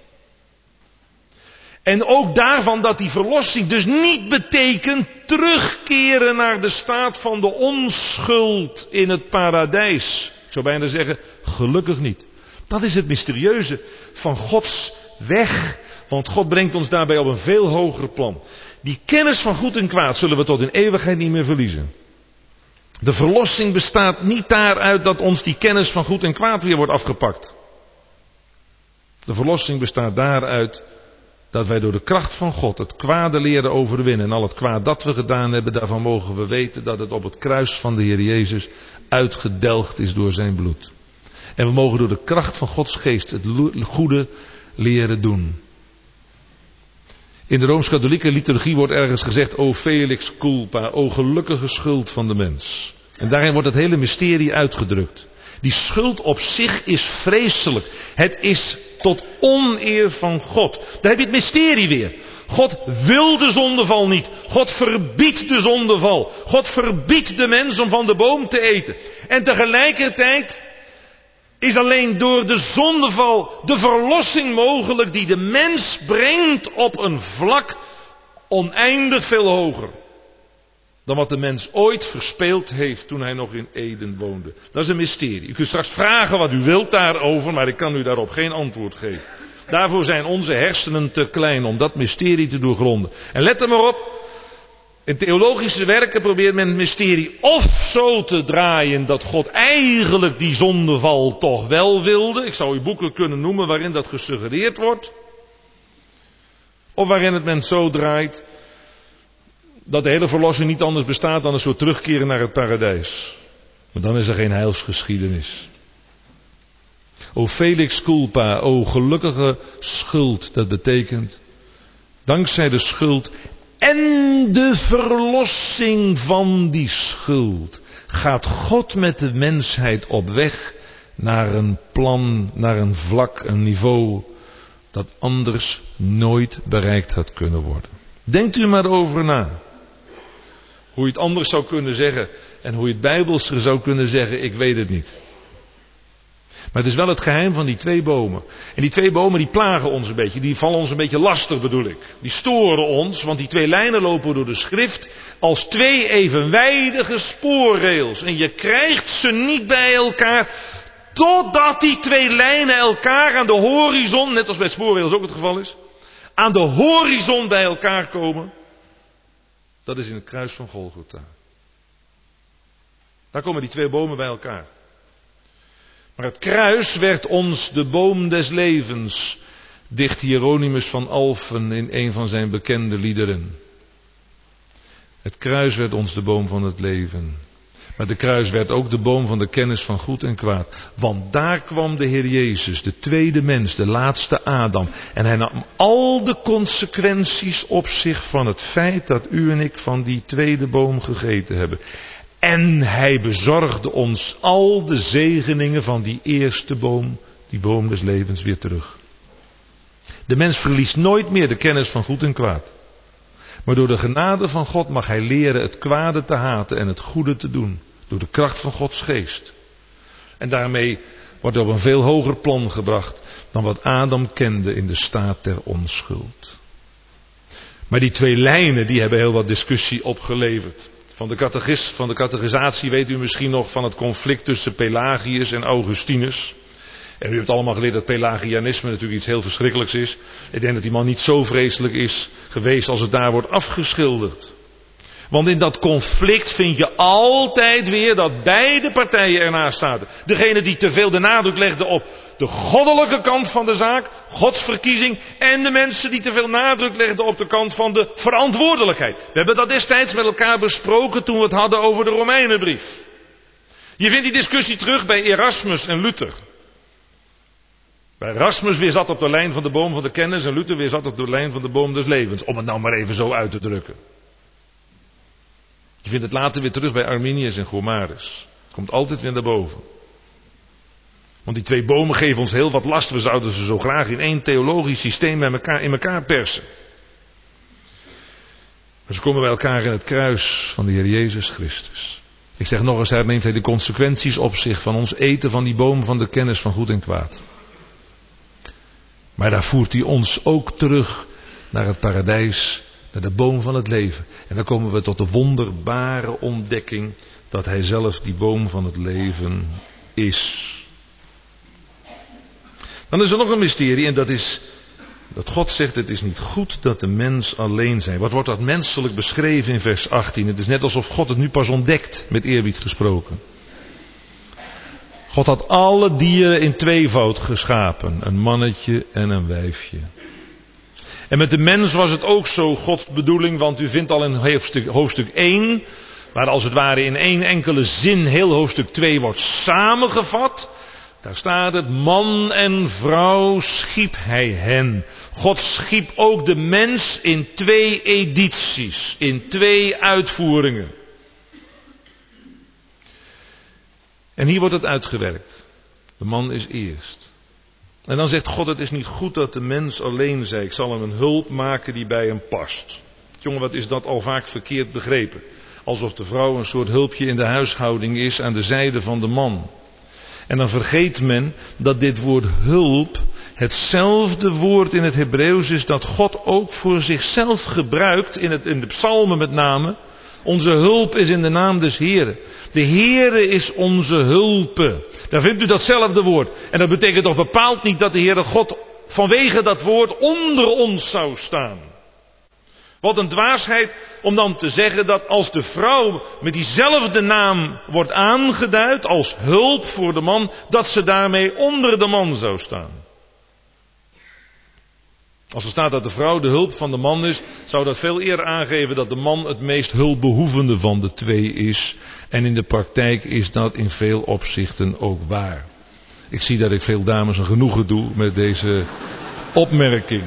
Speaker 1: En ook daarvan dat die verlossing dus niet betekent terugkeren naar de staat van de onschuld in het paradijs. Ik zou bijna zeggen, gelukkig niet. Dat is het mysterieuze van Gods weg. Want God brengt ons daarbij op een veel hoger plan. Die kennis van goed en kwaad zullen we tot in eeuwigheid niet meer verliezen. De verlossing bestaat niet daaruit dat ons die kennis van goed en kwaad weer wordt afgepakt. De verlossing bestaat daaruit dat wij door de kracht van God het kwade leren overwinnen. En al het kwaad dat we gedaan hebben, daarvan mogen we weten dat het op het kruis van de Heer Jezus uitgedelgd is door zijn bloed. En we mogen door de kracht van Gods geest het goede leren doen. In de Rooms-Katholieke liturgie wordt ergens gezegd, o felix culpa, o gelukkige schuld van de mens. En daarin wordt het hele mysterie uitgedrukt. Die schuld op zich is vreselijk. Het is tot oneer van God. Daar heb je het mysterie weer. God wil de zondeval niet. God verbiedt de zondeval. God verbiedt de mens om van de boom te eten. En tegelijkertijd is alleen door de zondeval de verlossing mogelijk die de mens brengt op een vlak oneindig veel hoger dan wat de mens ooit verspeeld heeft toen hij nog in Eden woonde. Dat is een mysterie. U kunt straks vragen wat u wilt daarover, maar ik kan u daarop geen antwoord geven. Daarvoor zijn onze hersenen te klein om dat mysterie te doorgronden. En let er maar op, in theologische werken probeert men het mysterie of zo te draaien dat God eigenlijk die zondeval toch wel wilde. Ik zou u boeken kunnen noemen waarin dat gesuggereerd wordt. Of waarin het men zo draait dat de hele verlossing niet anders bestaat dan een soort terugkeren naar het paradijs. Maar dan is er geen heilsgeschiedenis. O felix culpa, o gelukkige schuld, dat betekent, dankzij de schuld en de verlossing van die schuld, gaat God met de mensheid op weg naar een plan, naar een vlak, een niveau dat anders nooit bereikt had kunnen worden. Denkt u maar over na. Hoe je het anders zou kunnen zeggen en hoe je het bijbelser zou kunnen zeggen, ik weet het niet. Maar het is wel het geheim van die twee bomen. En die twee bomen die plagen ons een beetje. Die vallen ons een beetje lastig bedoel ik. Die storen ons, want die twee lijnen lopen door de schrift als twee evenwijdige spoorrails. En je krijgt ze niet bij elkaar totdat die twee lijnen elkaar aan de horizon, net als bij spoorrails ook het geval is, aan de horizon bij elkaar komen. Dat is in het kruis van Golgotha. Daar komen die twee bomen bij elkaar. Maar het kruis werd ons de boom des levens, dicht Hieronymus van Alphen in een van zijn bekende liederen. Het kruis werd ons de boom van het leven. Maar de kruis werd ook de boom van de kennis van goed en kwaad. Want daar kwam de Heer Jezus, de tweede mens, de laatste Adam. En hij nam al de consequenties op zich van het feit dat u en ik van die tweede boom gegeten hebben. En hij bezorgde ons al de zegeningen van die eerste boom, die boom des levens, weer terug. De mens verliest nooit meer de kennis van goed en kwaad. Maar door de genade van God mag hij leren het kwade te haten en het goede te doen. Door de kracht van Gods geest. En daarmee wordt hij op een veel hoger plan gebracht dan wat Adam kende in de staat der onschuld. Maar die twee lijnen die hebben heel wat discussie opgeleverd. Van de catechisatie weet u misschien nog van het conflict tussen Pelagius en Augustinus. En u hebt allemaal geleerd dat Pelagianisme natuurlijk iets heel verschrikkelijks is. Ik denk dat die man niet zo vreselijk is geweest als het daar wordt afgeschilderd. Want in dat conflict vind je altijd weer dat beide partijen ernaast zaten. Degene die te veel de nadruk legde op de goddelijke kant van de zaak, Gods verkiezing, en de mensen die te veel nadruk legden op de kant van de verantwoordelijkheid. We hebben dat destijds met elkaar besproken toen we het hadden over de Romeinenbrief. Je vindt die discussie terug bij Erasmus en Luther. Bij Erasmus weer zat op de lijn van de boom van de kennis en Luther weer zat op de lijn van de boom des levens. Om het nou maar even zo uit te drukken. Je vindt het later weer terug bij Arminius en Gomarus. Het komt altijd weer naar boven. Want die twee bomen geven ons heel wat last. We zouden ze zo graag in één theologisch systeem in elkaar persen. Maar ze komen bij elkaar in het kruis van de Heer Jezus Christus. Ik zeg nog eens, hij neemt de consequenties op zich van ons eten van die boom van de kennis van goed en kwaad. Maar daar voert hij ons ook terug naar het paradijs, naar de boom van het leven. En dan komen we tot de wonderbare ontdekking dat hij zelf die boom van het leven is. Dan is er nog een mysterie en dat is dat God zegt: het is niet goed dat de mens alleen zijn. Wat wordt dat menselijk beschreven in vers 18? Het is net alsof God het nu pas ontdekt, met eerbied gesproken. God had alle dieren in tweevoud geschapen, een mannetje en een wijfje. En met de mens was het ook zo Gods bedoeling, want u vindt al in hoofdstuk 1, waar als het ware in één enkele zin heel hoofdstuk 2 wordt samengevat. Daar staat het: man en vrouw schiep hij hen. God schiep ook de mens in 2 edities, in 2 uitvoeringen. En hier wordt het uitgewerkt. De man is eerst. En dan zegt God: het is niet goed dat de mens alleen zij. Ik zal hem een hulp maken die bij hem past. Jongen, wat is dat al vaak verkeerd begrepen. Alsof de vrouw een soort hulpje in de huishouding is aan de zijde van de man. En dan vergeet men dat dit woord hulp hetzelfde woord in het Hebreeuws is dat God ook voor zichzelf gebruikt, in de psalmen met name. Onze hulp is in de naam des Heeren. De Heere is onze hulpe. Daar vindt u datzelfde woord. En dat betekent toch bepaald niet dat de Heere God vanwege dat woord onder ons zou staan. Wat een dwaasheid om dan te zeggen dat als de vrouw met diezelfde naam wordt aangeduid als hulp voor de man, dat ze daarmee onder de man zou staan. Als er staat dat de vrouw de hulp van de man is, zou dat veel eerder aangeven dat de man het meest hulpbehoevende van de twee is. En in de praktijk is dat in veel opzichten ook waar. Ik zie dat ik veel dames een genoegen doe met deze opmerking.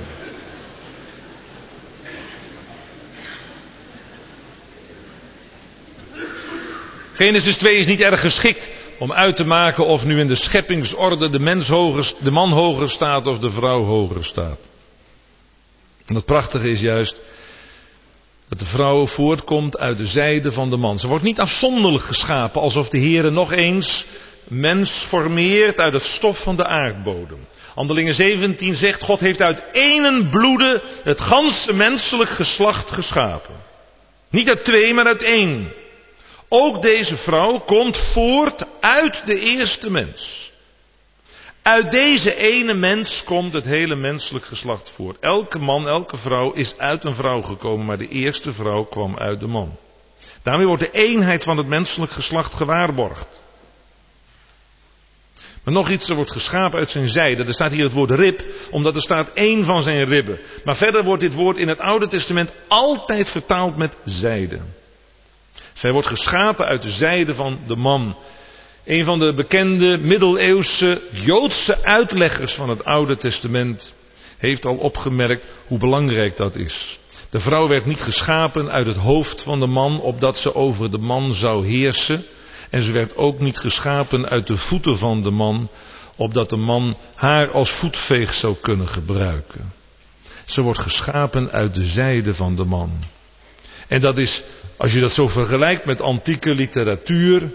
Speaker 1: Genesis 2 is niet erg geschikt om uit te maken of nu in de scheppingsorde de man hoger staat of de vrouw hoger staat. En het prachtige is juist dat de vrouw voortkomt uit de zijde van de man. Ze wordt niet afzonderlijk geschapen, alsof de Heere nog eens mens formeert uit het stof van de aardbodem. Handelingen 17 zegt, God heeft uit één bloede het ganse menselijk geslacht geschapen. Niet uit twee, maar uit één. Ook deze vrouw komt voort uit de eerste mens. Uit deze ene mens komt het hele menselijk geslacht voort. Elke man, elke vrouw is uit een vrouw gekomen, maar de eerste vrouw kwam uit de man. Daarmee wordt de eenheid van het menselijk geslacht gewaarborgd. Maar nog iets, er wordt geschapen uit zijn zijde. Er staat hier het woord rib, omdat er staat één van zijn ribben. Maar verder wordt dit woord in het Oude Testament altijd vertaald met zijde. Zij wordt geschapen uit de zijde van de man. Een van de bekende middeleeuwse Joodse uitleggers van het Oude Testament heeft al opgemerkt hoe belangrijk dat is. De vrouw werd niet geschapen uit het hoofd van de man, opdat ze over de man zou heersen. En ze werd ook niet geschapen uit de voeten van de man, opdat de man haar als voetveeg zou kunnen gebruiken. Ze wordt geschapen uit de zijde van de man. En dat is, als je dat zo vergelijkt met antieke literatuur,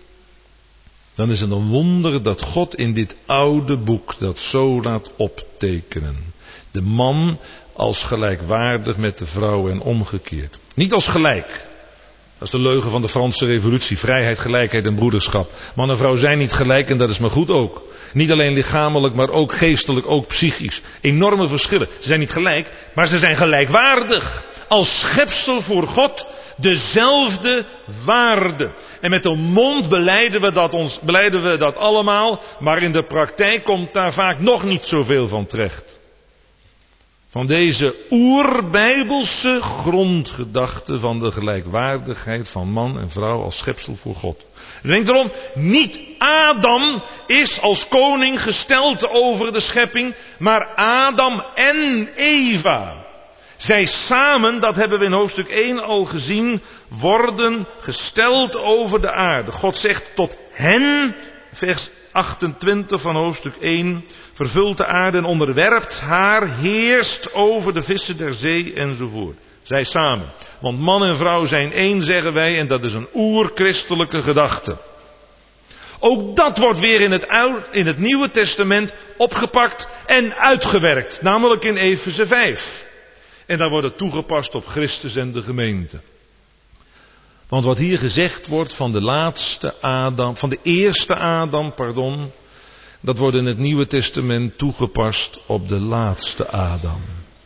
Speaker 1: dan is het een wonder dat God in dit oude boek dat zo laat optekenen. De man als gelijkwaardig met de vrouw en omgekeerd. Niet als gelijk. Dat is de leugen van de Franse revolutie. Vrijheid, gelijkheid en broederschap. Man en vrouw zijn niet gelijk en dat is maar goed ook. Niet alleen lichamelijk, maar ook geestelijk, ook psychisch. Enorme verschillen. Ze zijn niet gelijk, maar ze zijn gelijkwaardig. Als schepsel voor God dezelfde waarde. En met de mond belijden we dat allemaal, maar in de praktijk komt daar vaak nog niet zoveel van terecht. Van deze oerbijbelse grondgedachte van de gelijkwaardigheid van man en vrouw als schepsel voor God. Denk erom, niet Adam is als koning gesteld over de schepping, maar Adam en Eva. Zij samen, dat hebben we in hoofdstuk 1 al gezien, worden gesteld over de aarde. God zegt tot hen, vers 28 van hoofdstuk 1, vervult de aarde en onderwerpt haar, heerst over de vissen der zee enzovoort. Zij samen. Want man en vrouw zijn één, zeggen wij, en dat is een oerchristelijke gedachte. Ook dat wordt weer in het Nieuwe Testament opgepakt en uitgewerkt, namelijk in Efeze 5. En dan wordt het toegepast op Christus en de gemeente. Want wat hier gezegd wordt van de eerste Adam, dat wordt in het Nieuwe Testament toegepast op de laatste Adam.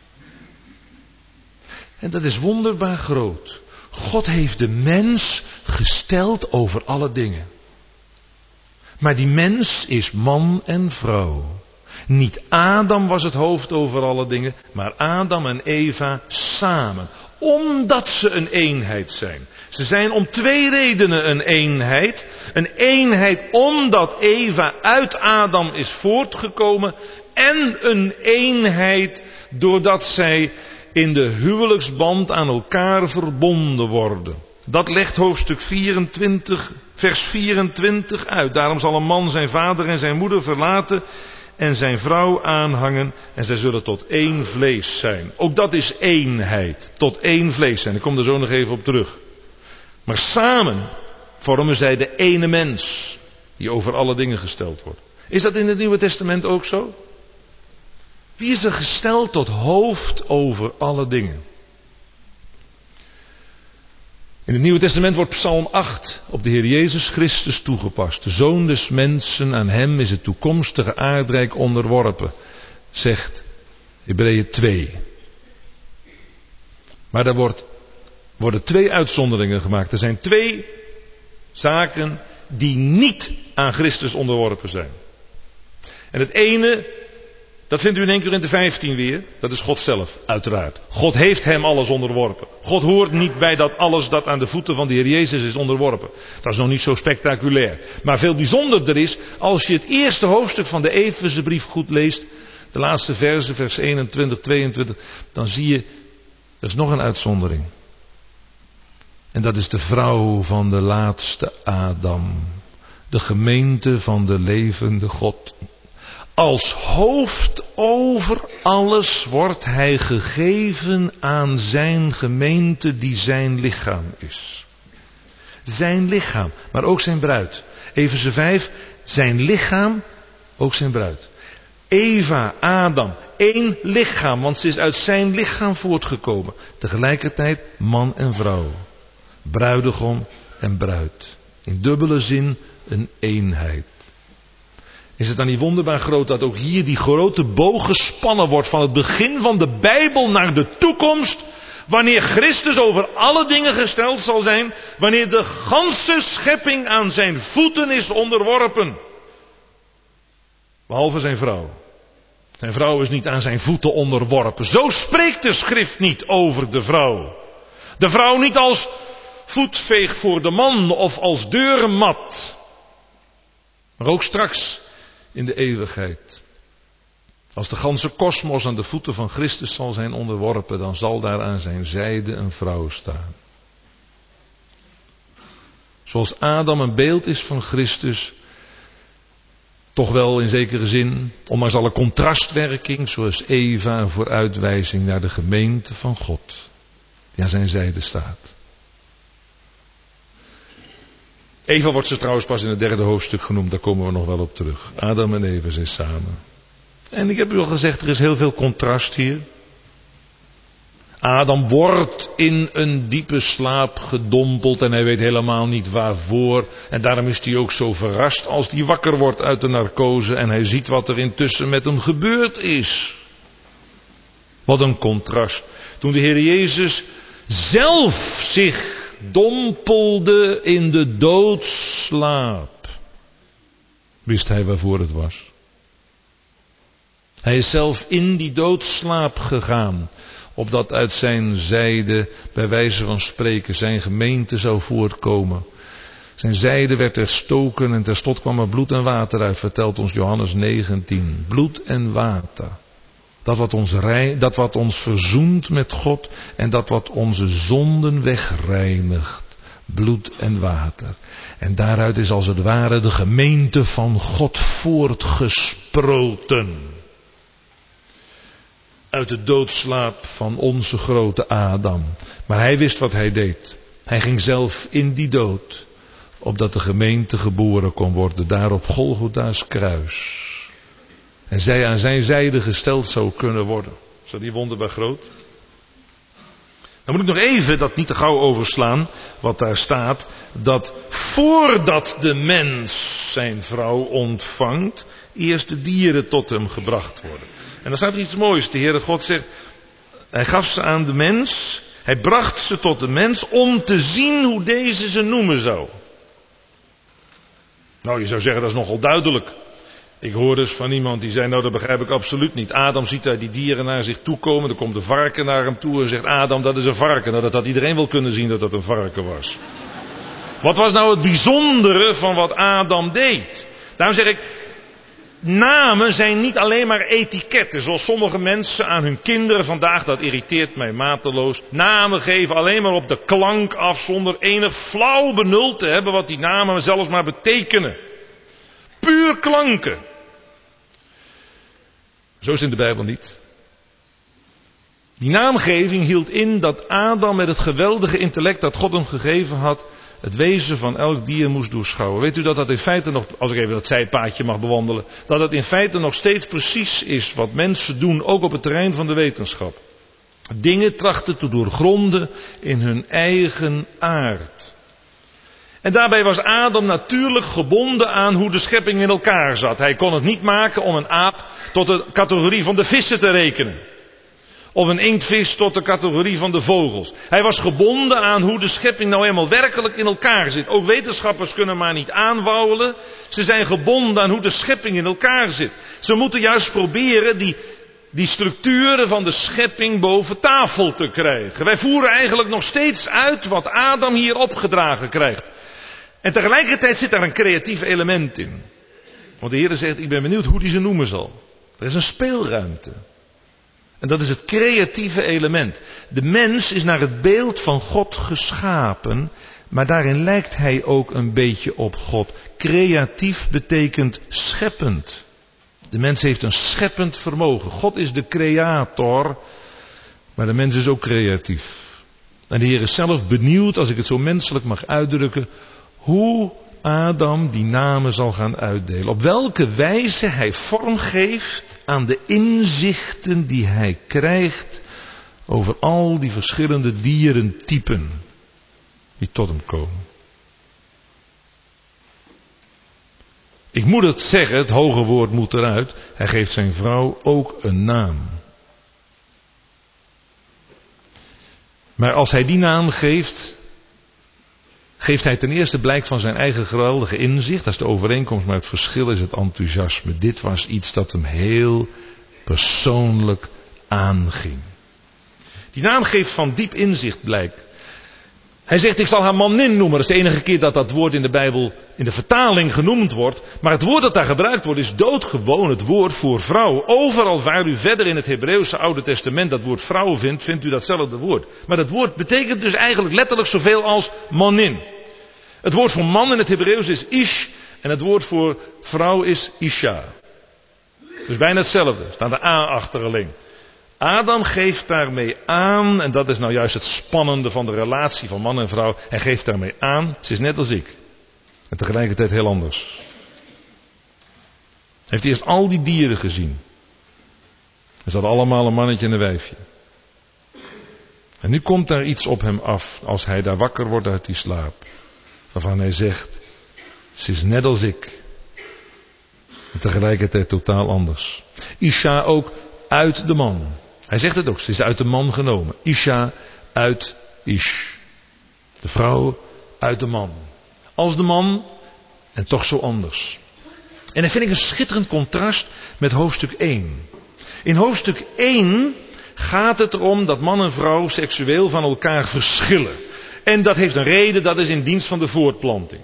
Speaker 1: En dat is wonderbaar groot. God heeft de mens gesteld over alle dingen. Maar die mens is man en vrouw. Niet Adam was het hoofd over alle dingen, maar Adam en Eva samen. Omdat ze een eenheid zijn. Ze zijn om twee redenen een eenheid. Een eenheid omdat Eva uit Adam is voortgekomen. En een eenheid doordat zij in de huwelijksband aan elkaar verbonden worden. Dat legt hoofdstuk 24, vers 24 uit. Daarom zal een man zijn vader en zijn moeder verlaten en zijn vrouw aanhangen en zij zullen tot één vlees zijn. Ook dat is eenheid, tot één vlees zijn. Ik kom er zo nog even op terug. Maar samen vormen zij de ene mens die over alle dingen gesteld wordt. Is dat in het Nieuwe Testament ook zo? Wie is er gesteld tot hoofd over alle dingen? In het Nieuwe Testament wordt Psalm 8 op de Heer Jezus Christus toegepast. De Zoon des mensen, aan hem is het toekomstige aardrijk onderworpen, zegt Hebreeën 2. Maar er worden twee uitzonderingen gemaakt. Er zijn twee zaken die niet aan Christus onderworpen zijn. En het ene Dat vindt u in 1 Korinthe 15 weer. Dat is God zelf, uiteraard. God heeft hem alles onderworpen. God hoort niet bij dat alles dat aan de voeten van de Heer Jezus is onderworpen. Dat is nog niet zo spectaculair. Maar veel bijzonderder is, als je het eerste hoofdstuk van de Efezebrief goed leest, de laatste versen, vers 21, 22, dan zie je, er is nog een uitzondering. En dat is de vrouw van de laatste Adam. De gemeente van de levende God. Als hoofd over alles wordt hij gegeven aan zijn gemeente die zijn lichaam is. Zijn lichaam, maar ook zijn bruid. Efeze 5, zijn lichaam, ook zijn bruid. Eva, Adam, één lichaam, want ze is uit zijn lichaam voortgekomen. Tegelijkertijd man en vrouw. Bruidegom en bruid. In dubbele zin een eenheid. Is het dan niet wonderbaar groot dat ook hier die grote boog gespannen wordt van het begin van de Bijbel naar de toekomst, wanneer Christus over alle dingen gesteld zal zijn, wanneer de ganse schepping aan zijn voeten is onderworpen. Behalve zijn vrouw. Zijn vrouw is niet aan zijn voeten onderworpen. Zo spreekt de schrift niet over de vrouw. De vrouw niet als voetveeg voor de man of als deurenmat. Maar ook straks in de eeuwigheid. Als de ganse kosmos aan de voeten van Christus zal zijn onderworpen, dan zal daar aan zijn zijde een vrouw staan. Zoals Adam een beeld is van Christus, toch wel in zekere zin, ondanks alle contrastwerking, zoals Eva een vooruitwijzing naar de gemeente van God, die aan zijn zijde staat. Eva wordt ze trouwens pas in het 3e hoofdstuk genoemd, daar komen we nog wel op terug. Adam en Eva zijn samen. En ik heb u al gezegd, er is heel veel contrast hier. Adam wordt in een diepe slaap gedompeld en hij weet helemaal niet waarvoor. En daarom is hij ook zo verrast als hij wakker wordt uit de narcose en hij ziet wat er intussen met hem gebeurd is. Wat een contrast. Toen de Heer Jezus zelf zich dompelde in de doodslaap, wist hij waarvoor het was. Hij is zelf in die doodslaap gegaan, opdat uit zijn zijde, bij wijze van spreken, zijn gemeente zou voortkomen. Zijn zijde werd erstoken en terstond kwam er bloed en water uit, vertelt ons Johannes 19. Bloed en water. Dat wat ons verzoent met God en dat wat onze zonden wegreinigt. Bloed en water. En daaruit is als het ware de gemeente van God voortgesproten. Uit de doodslaap van onze grote Adam. Maar hij wist wat hij deed. Hij ging zelf in die dood, opdat de gemeente geboren kon worden, daar op Golgotha's kruis. En zij aan zijn zijde gesteld zou kunnen worden. Is dat niet wonderbaar groot? Dan moet ik nog even dat niet te gauw overslaan, wat daar staat, dat voordat de mens zijn vrouw ontvangt, eerst de dieren tot hem gebracht worden. En dan staat er iets moois. De Heere God zegt, hij gaf ze aan de mens, hij bracht ze tot de mens om te zien hoe deze ze noemen zou. Nou, je zou zeggen, dat is nogal duidelijk. Ik hoor dus van iemand die zei, nou dat begrijp ik absoluut niet. Adam ziet daar die dieren naar zich toe komen, er komt een varken naar hem toe en zegt, Adam, dat is een varken. Nou, dat had iedereen wel kunnen zien dat dat een varken was. Wat was nou het bijzondere van wat Adam deed? Daarom zeg ik, namen zijn niet alleen maar etiketten, zoals sommige mensen aan hun kinderen vandaag, dat irriteert mij mateloos. Namen geven alleen maar op de klank af, zonder enig flauw benul te hebben wat die namen zelfs maar betekenen. Puur klanken. Zo is het in de Bijbel niet. Die naamgeving hield in dat Adam met het geweldige intellect dat God hem gegeven had, het wezen van elk dier moest doorschouwen. Weet u dat dat in feite nog, als ik even dat zijpaadje mag bewandelen, dat het in feite nog steeds precies is wat mensen doen, ook op het terrein van de wetenschap. Dingen trachten te doorgronden in hun eigen aard. En daarbij was Adam natuurlijk gebonden aan hoe de schepping in elkaar zat. Hij kon het niet maken om een aap tot de categorie van de vissen te rekenen. Of een inktvis tot de categorie van de vogels. Hij was gebonden aan hoe de schepping nou helemaal werkelijk in elkaar zit. Ook wetenschappers kunnen maar niet aanwouwelen. Ze zijn gebonden aan hoe de schepping in elkaar zit. Ze moeten juist proberen die structuren van de schepping boven tafel te krijgen. Wij voeren eigenlijk nog steeds uit wat Adam hier opgedragen krijgt. En tegelijkertijd zit daar een creatief element in. Want de Heer zegt, ik ben benieuwd hoe hij ze noemen zal. Er is een speelruimte. En dat is het creatieve element. De mens is naar het beeld van God geschapen, maar daarin lijkt hij ook een beetje op God. Creatief betekent scheppend. De mens heeft een scheppend vermogen. God is de creator, maar de mens is ook creatief. En de Heer is zelf benieuwd, als ik het zo menselijk mag uitdrukken, hoe Adam die namen zal gaan uitdelen. Op welke wijze hij vorm geeft aan de inzichten die hij krijgt over al die verschillende dierentypen die tot hem komen. Ik moet het zeggen, het hoge woord moet eruit. Hij geeft zijn vrouw ook een naam. Maar als hij die naam geeft, geeft hij ten eerste blijk van zijn eigen geweldige inzicht. Dat is de overeenkomst, maar het verschil is het enthousiasme. Dit was iets dat hem heel persoonlijk aanging. Die naam geeft van diep inzicht blijk. Hij zegt, ik zal haar manin noemen. Dat is de enige keer dat dat woord in de Bijbel in de vertaling genoemd wordt. Maar het woord dat daar gebruikt wordt is doodgewoon het woord voor vrouw. Overal waar u verder in het Hebreeuwse Oude Testament dat woord vrouw vindt, vindt u datzelfde woord. Maar dat woord betekent dus eigenlijk letterlijk zoveel als manin. Het woord voor man in het Hebreeuws is ish en het woord voor vrouw is isha. Dus bijna hetzelfde. Er staat een A achter alleen. Adam geeft daarmee aan, en dat is nou juist het spannende van de relatie van man en vrouw. Hij geeft daarmee aan, ze is net als ik. En tegelijkertijd heel anders. Hij heeft eerst al die dieren gezien. Er zat allemaal een mannetje en een wijfje. En nu komt daar iets op hem af, als hij daar wakker wordt uit die slaap. Waarvan hij zegt, ze is net als ik. En tegelijkertijd totaal anders. Isha ook uit de man. Hij zegt het ook, ze is uit de man genomen. Isha uit Ish. De vrouw uit de man. Als de man en toch zo anders. En dat vind ik een schitterend contrast met hoofdstuk 1. In hoofdstuk 1 gaat het erom dat man en vrouw seksueel van elkaar verschillen. En dat heeft een reden, dat is in dienst van de voortplanting.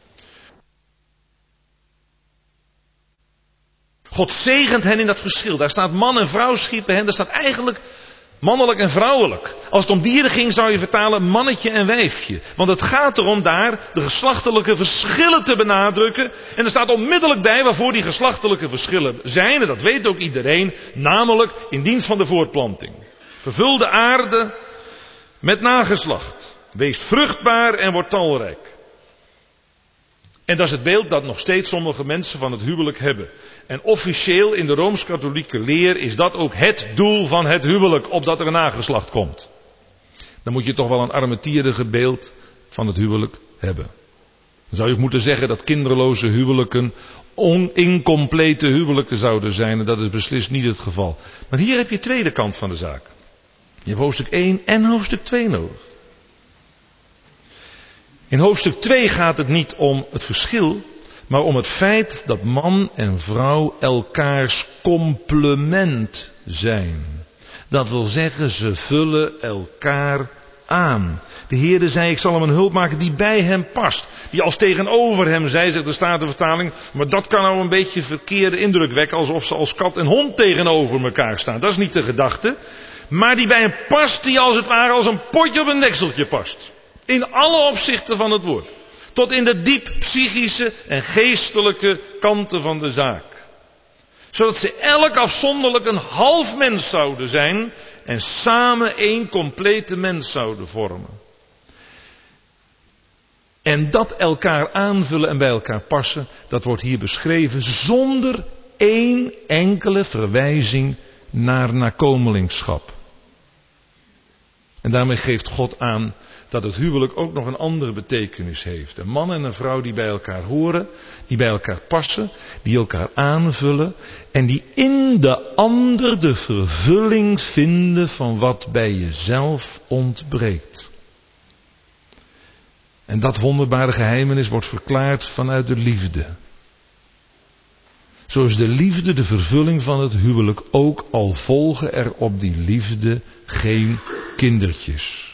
Speaker 1: God zegent hen in dat verschil. Daar staat man en vrouw schiepen hen. Daar staat eigenlijk mannelijk en vrouwelijk. Als het om dieren ging zou je vertalen mannetje en wijfje. Want het gaat erom daar de geslachtelijke verschillen te benadrukken. En er staat onmiddellijk bij waarvoor die geslachtelijke verschillen zijn. En dat weet ook iedereen. Namelijk in dienst van de voortplanting. Vervul de aarde met nageslacht. Wees vruchtbaar en word talrijk. En dat is het beeld dat nog steeds sommige mensen van het huwelijk hebben. En officieel in de Rooms-Katholieke leer is dat ook het doel van het huwelijk, opdat er een nageslacht komt. Dan moet je toch wel een armetierige beeld van het huwelijk hebben. Dan zou je ook moeten zeggen dat kinderloze huwelijken incomplete huwelijken zouden zijn. En dat is beslist niet het geval. Maar hier heb je de tweede kant van de zaak. Je hebt hoofdstuk 1 en hoofdstuk 2 nodig. In hoofdstuk 2 gaat het niet om het verschil, maar om het feit dat man en vrouw elkaars complement zijn. Dat wil zeggen, ze vullen elkaar aan. De Heerde zei, ik zal hem een hulp maken die bij hem past. Die als tegenover hem zei, zegt de Statenvertaling, maar dat kan nou een beetje verkeerde indruk wekken, alsof ze als kat en hond tegenover elkaar staan. Dat is niet de gedachte. Maar die bij hem past, die als het ware als een potje op een dekseltje past. In alle opzichten van het woord. Tot in de diep psychische en geestelijke kanten van de zaak. Zodat ze elk afzonderlijk een half mens zouden zijn. En samen één complete mens zouden vormen. En dat elkaar aanvullen en bij elkaar passen. Dat wordt hier beschreven zonder één enkele verwijzing naar nakomelingschap. En daarmee geeft God aan dat het huwelijk ook nog een andere betekenis heeft. Een man en een vrouw die bij elkaar horen, die bij elkaar passen, die elkaar aanvullen en die in de ander de vervulling vinden van wat bij jezelf ontbreekt. En dat wonderbare geheimenis wordt verklaard vanuit de liefde. Zo is de liefde de vervulling van het huwelijk, ook al volgen er op die liefde geen kindertjes.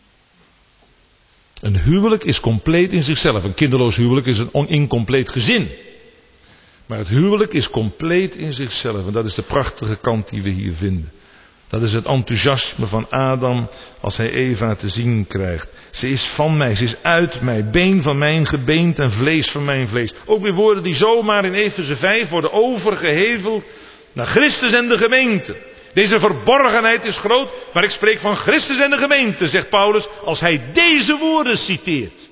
Speaker 1: Een huwelijk is compleet in zichzelf. Een kinderloos huwelijk is een incompleet gezin. Maar het huwelijk is compleet in zichzelf. En dat is de prachtige kant die we hier vinden. Dat is het enthousiasme van Adam als hij Eva te zien krijgt. Ze is van mij, ze is uit mij, been van mijn gebeente en vlees van mijn vlees. Ook weer woorden die zomaar in Efeze 5 worden overgeheveld naar Christus en de gemeente. Deze verborgenheid is groot, maar ik spreek van Christus en de gemeente, zegt Paulus, als hij deze woorden citeert.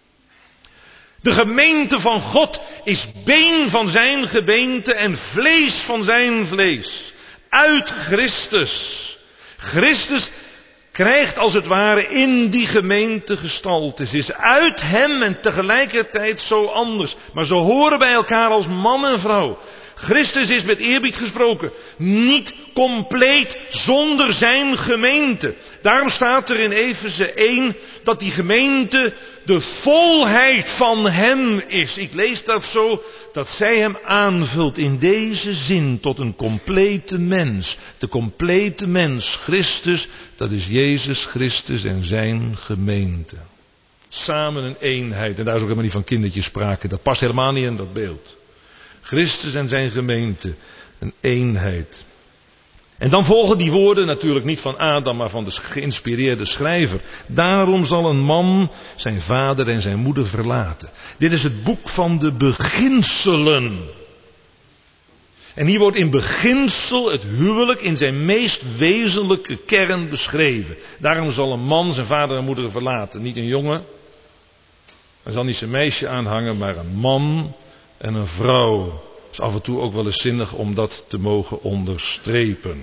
Speaker 1: De gemeente van God is been van zijn gebeente en vlees van zijn vlees. Uit Christus. Christus krijgt als het ware in die gemeente gestalte. Ze is uit hem en tegelijkertijd zo anders. Maar ze horen bij elkaar als man en vrouw. Christus is met eerbied gesproken niet compleet zonder zijn gemeente. Daarom staat er in Efeze 1 dat die gemeente de volheid van hem is. Ik lees dat zo, dat zij hem aanvult in deze zin tot een complete mens. De complete mens, Christus, dat is Jezus Christus en zijn gemeente. Samen een eenheid. En daar is ook helemaal niet van kindertjes sprake. Dat past helemaal niet in dat beeld. Christus en zijn gemeente, een eenheid. En dan volgen die woorden natuurlijk niet van Adam, maar van de geïnspireerde schrijver. Daarom zal een man zijn vader en zijn moeder verlaten. Dit is het boek van de beginselen. En hier wordt in beginsel het huwelijk in zijn meest wezenlijke kern beschreven. Daarom zal een man zijn vader en moeder verlaten. Niet een jongen, hij zal niet zijn meisje aanhangen, maar een man en een vrouw. Het is af en toe ook wel eens zinnig om dat te mogen onderstrepen.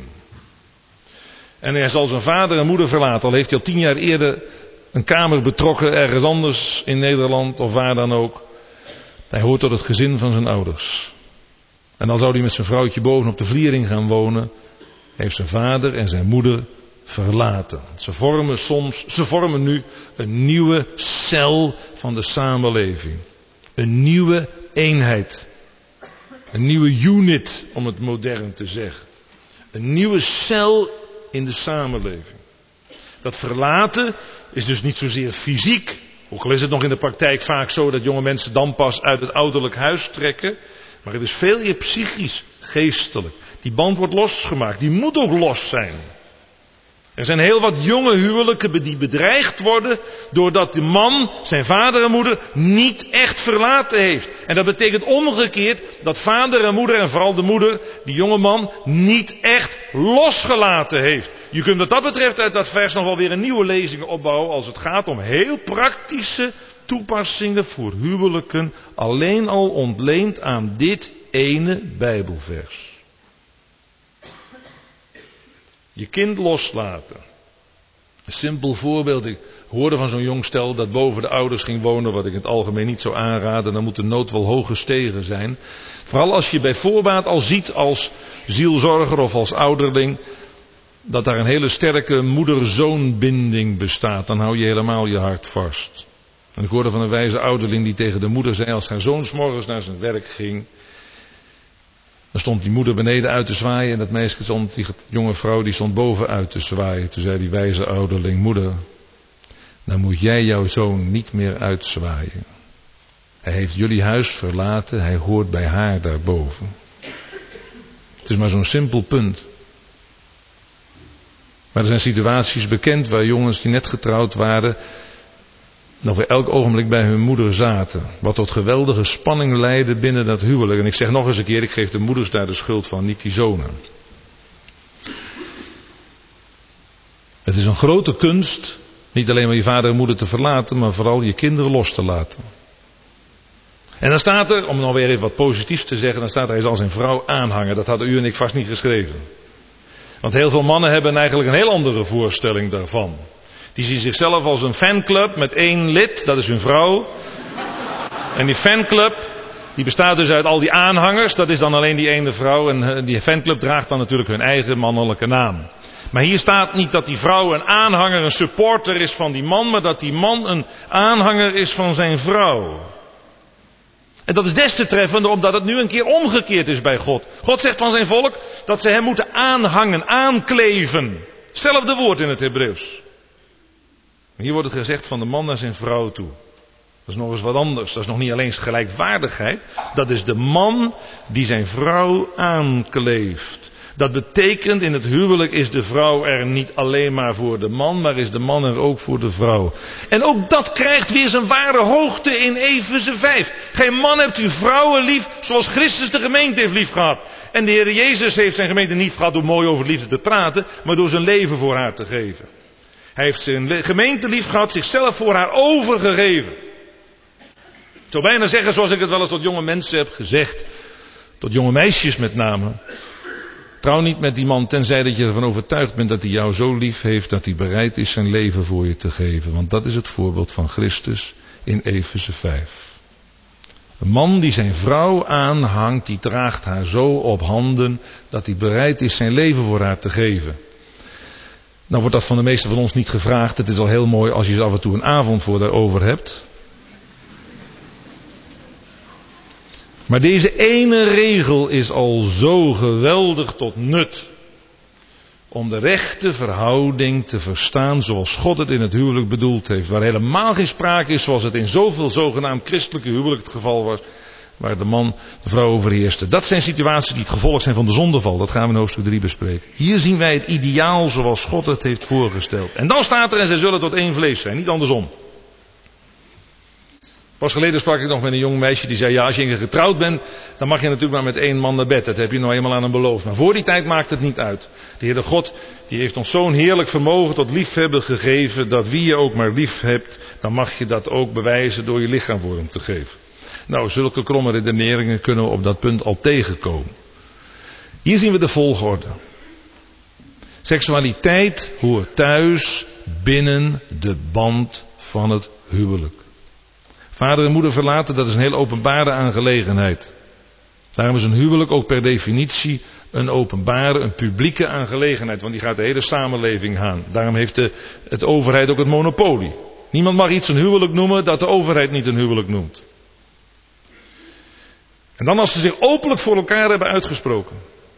Speaker 1: En hij zal zijn vader en moeder verlaten. Al heeft hij al 10 jaar eerder een kamer betrokken ergens anders in Nederland of waar dan ook. Hij hoort tot het gezin van zijn ouders. En dan zou hij met zijn vrouwtje boven op de Vliering gaan wonen. Hij heeft zijn vader en zijn moeder verlaten. Ze vormen nu een nieuwe cel van de samenleving. Een nieuwe eenheid. Een nieuwe unit, om het modern te zeggen. Een nieuwe cel in de samenleving. Dat verlaten is dus niet zozeer fysiek. Ook al is het nog in de praktijk vaak zo dat jonge mensen dan pas uit het ouderlijk huis trekken. Maar het is veel eer psychisch, geestelijk. Die band wordt losgemaakt. Die moet ook los zijn. Er zijn heel wat jonge huwelijken die bedreigd worden doordat de man zijn vader en moeder niet echt verlaten heeft. En dat betekent omgekeerd dat vader en moeder en vooral de moeder die jonge man niet echt losgelaten heeft. Je kunt wat dat betreft uit dat vers nog wel weer een nieuwe lezing opbouwen als het gaat om heel praktische toepassingen voor huwelijken, alleen al ontleend aan dit ene Bijbelvers. Je kind loslaten. Een simpel voorbeeld. Ik hoorde van zo'n jong stel dat boven de ouders ging wonen, wat ik in het algemeen niet zou aanraden. Dan moet de nood wel hoog gestegen zijn. Vooral als je bij voorbaat al ziet als zielzorger of als ouderling dat daar een hele sterke moeder-zoonbinding bestaat. Dan hou je helemaal je hart vast. En ik hoorde van een wijze ouderling die tegen de moeder zei als haar zoon 's morgens naar zijn werk ging. Dan stond die moeder beneden uit te zwaaien en dat meisje stond, die jonge vrouw, die stond boven uit te zwaaien. Toen zei die wijze ouderling, moeder, dan moet jij jouw zoon niet meer uitzwaaien. Hij heeft jullie huis verlaten, hij hoort bij haar daarboven. Het is maar zo'n simpel punt. Maar er zijn situaties bekend waar jongens die net getrouwd waren nog weer elk ogenblik bij hun moeder zaten. Wat tot geweldige spanning leidde binnen dat huwelijk. En ik zeg nog eens een keer, ik geef de moeders daar de schuld van, niet die zonen. Het is een grote kunst, niet alleen maar je vader en moeder te verlaten, maar vooral je kinderen los te laten. En dan staat er, om nog weer even wat positiefs te zeggen, dan staat er, hij zal zijn vrouw aanhangen. Dat hadden u en ik vast niet geschreven. Want heel veel mannen hebben eigenlijk een heel andere voorstelling daarvan. Die zien zichzelf als een fanclub met 1 lid, dat is hun vrouw. En die fanclub, die bestaat dus uit al die aanhangers, dat is dan alleen die ene vrouw. En die fanclub draagt dan natuurlijk hun eigen mannelijke naam. Maar hier staat niet dat die vrouw een aanhanger, een supporter is van die man, maar dat die man een aanhanger is van zijn vrouw. En dat is des te treffender omdat het nu een keer omgekeerd is bij God. God zegt van zijn volk dat ze hem moeten aanhangen, aankleven. Hetzelfde woord in het Hebreeuws. Maar hier wordt het gezegd van de man naar zijn vrouw toe. Dat is nog eens wat anders. Dat is nog niet alleen gelijkwaardigheid. Dat is de man die zijn vrouw aankleeft. Dat betekent in het huwelijk is de vrouw er niet alleen maar voor de man, maar is de man er ook voor de vrouw. En ook dat krijgt weer zijn ware hoogte in Efeze 5. Geen man hebt uw vrouwen lief zoals Christus de gemeente heeft lief gehad. En de Heer Jezus heeft zijn gemeente niet gehad door mooi over liefde te praten, maar door zijn leven voor haar te geven. Hij heeft zijn gemeente lief gehad, zichzelf voor haar overgegeven. Ik zou bijna zeggen zoals ik het wel eens tot jonge mensen heb gezegd, tot jonge meisjes met name. Trouw niet met die man tenzij dat je ervan overtuigd bent dat hij jou zo lief heeft dat hij bereid is zijn leven voor je te geven. Want dat is het voorbeeld van Christus in Efeze 5. Een man die zijn vrouw aanhangt, die draagt haar zo op handen dat hij bereid is zijn leven voor haar te geven. Nou wordt dat van de meesten van ons niet gevraagd. Het is al heel mooi als je er af en toe een avond voor daarover hebt. Maar deze ene regel is al zo geweldig tot nut. Om de rechte verhouding te verstaan zoals God het in het huwelijk bedoeld heeft. Waar helemaal geen sprake is zoals het in zoveel zogenaamd christelijke huwelijk het geval was. Waar de man de vrouw overheerste. Dat zijn situaties die het gevolg zijn van de zondeval. Dat gaan we in hoofdstuk 3 bespreken. Hier zien wij het ideaal zoals God het heeft voorgesteld. En dan staat er en zij zullen tot één vlees zijn. Niet andersom. Pas geleden sprak ik nog met een jong meisje die zei, ja, als je getrouwd bent, dan mag je natuurlijk maar met 1 man naar bed. Dat heb je nou eenmaal aan hem beloofd. Maar voor die tijd maakt het niet uit. De Heere God, die heeft ons zo'n heerlijk vermogen tot liefhebben gegeven, dat wie je ook maar lief hebt, dan mag je dat ook bewijzen door je lichaam voor hem te geven. Nou, zulke kromme redeneringen kunnen we op dat punt al tegenkomen. Hier zien we de volgorde. Seksualiteit hoort thuis binnen de band van het huwelijk. Vader en moeder verlaten, dat is een heel openbare aangelegenheid. Daarom is een huwelijk ook per definitie een openbare, een publieke aangelegenheid. Want die gaat de hele samenleving aan. Daarom heeft de overheid ook het monopolie. Niemand mag iets een huwelijk noemen dat de overheid niet een huwelijk noemt. En dan als ze zich openlijk voor elkaar hebben uitgesproken.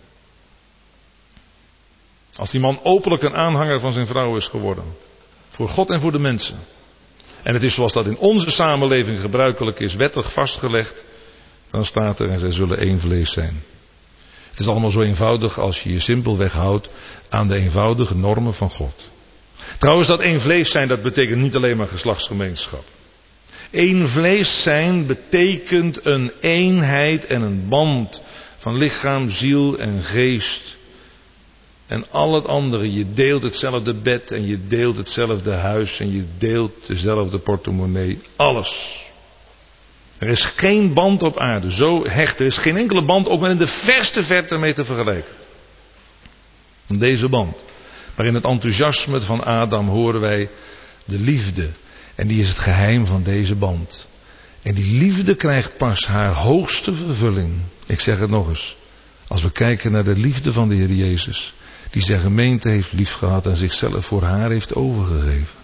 Speaker 1: Als die man openlijk een aanhanger van zijn vrouw is geworden. Voor God en voor de mensen. En het is zoals dat in onze samenleving gebruikelijk is, wettig vastgelegd. Dan staat er en zij zullen één vlees zijn. Het is allemaal zo eenvoudig als je je simpelweg houdt aan de eenvoudige normen van God. Trouwens, dat één vlees zijn, dat betekent niet alleen maar geslachtsgemeenschap. Eén vlees zijn betekent een eenheid en een band van lichaam, ziel en geest. En al het andere, je deelt hetzelfde bed en je deelt hetzelfde huis en je deelt dezelfde portemonnee. Alles. Er is geen band op aarde zo hecht. Er is geen enkele band ook maar in de verste verte mee te vergelijken. Deze band. Maar in het enthousiasme van Adam horen wij de liefde. En die is het geheim van deze band. En die liefde krijgt pas haar hoogste vervulling. Ik zeg het nog eens. Als we kijken naar de liefde van de Heer Jezus. Die zijn gemeente heeft liefgehad en zichzelf voor haar heeft overgegeven.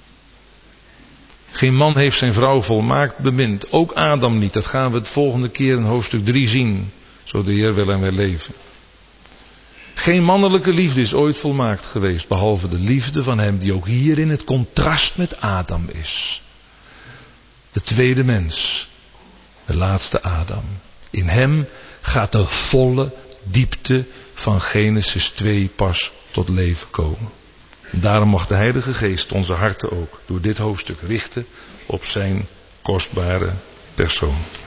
Speaker 1: Geen man heeft zijn vrouw volmaakt bemind. Ook Adam niet. Dat gaan we het volgende keer in hoofdstuk 3 zien. Zo de Heer wil en wij leven. Geen mannelijke liefde is ooit volmaakt geweest. Behalve de liefde van hem die ook hier in het contrast met Adam is. De tweede mens. De laatste Adam. In hem gaat de volle diepte van Genesis 2 pas tot leven komen. En daarom mag de Heilige Geest onze harten ook door dit hoofdstuk richten op zijn kostbare persoon.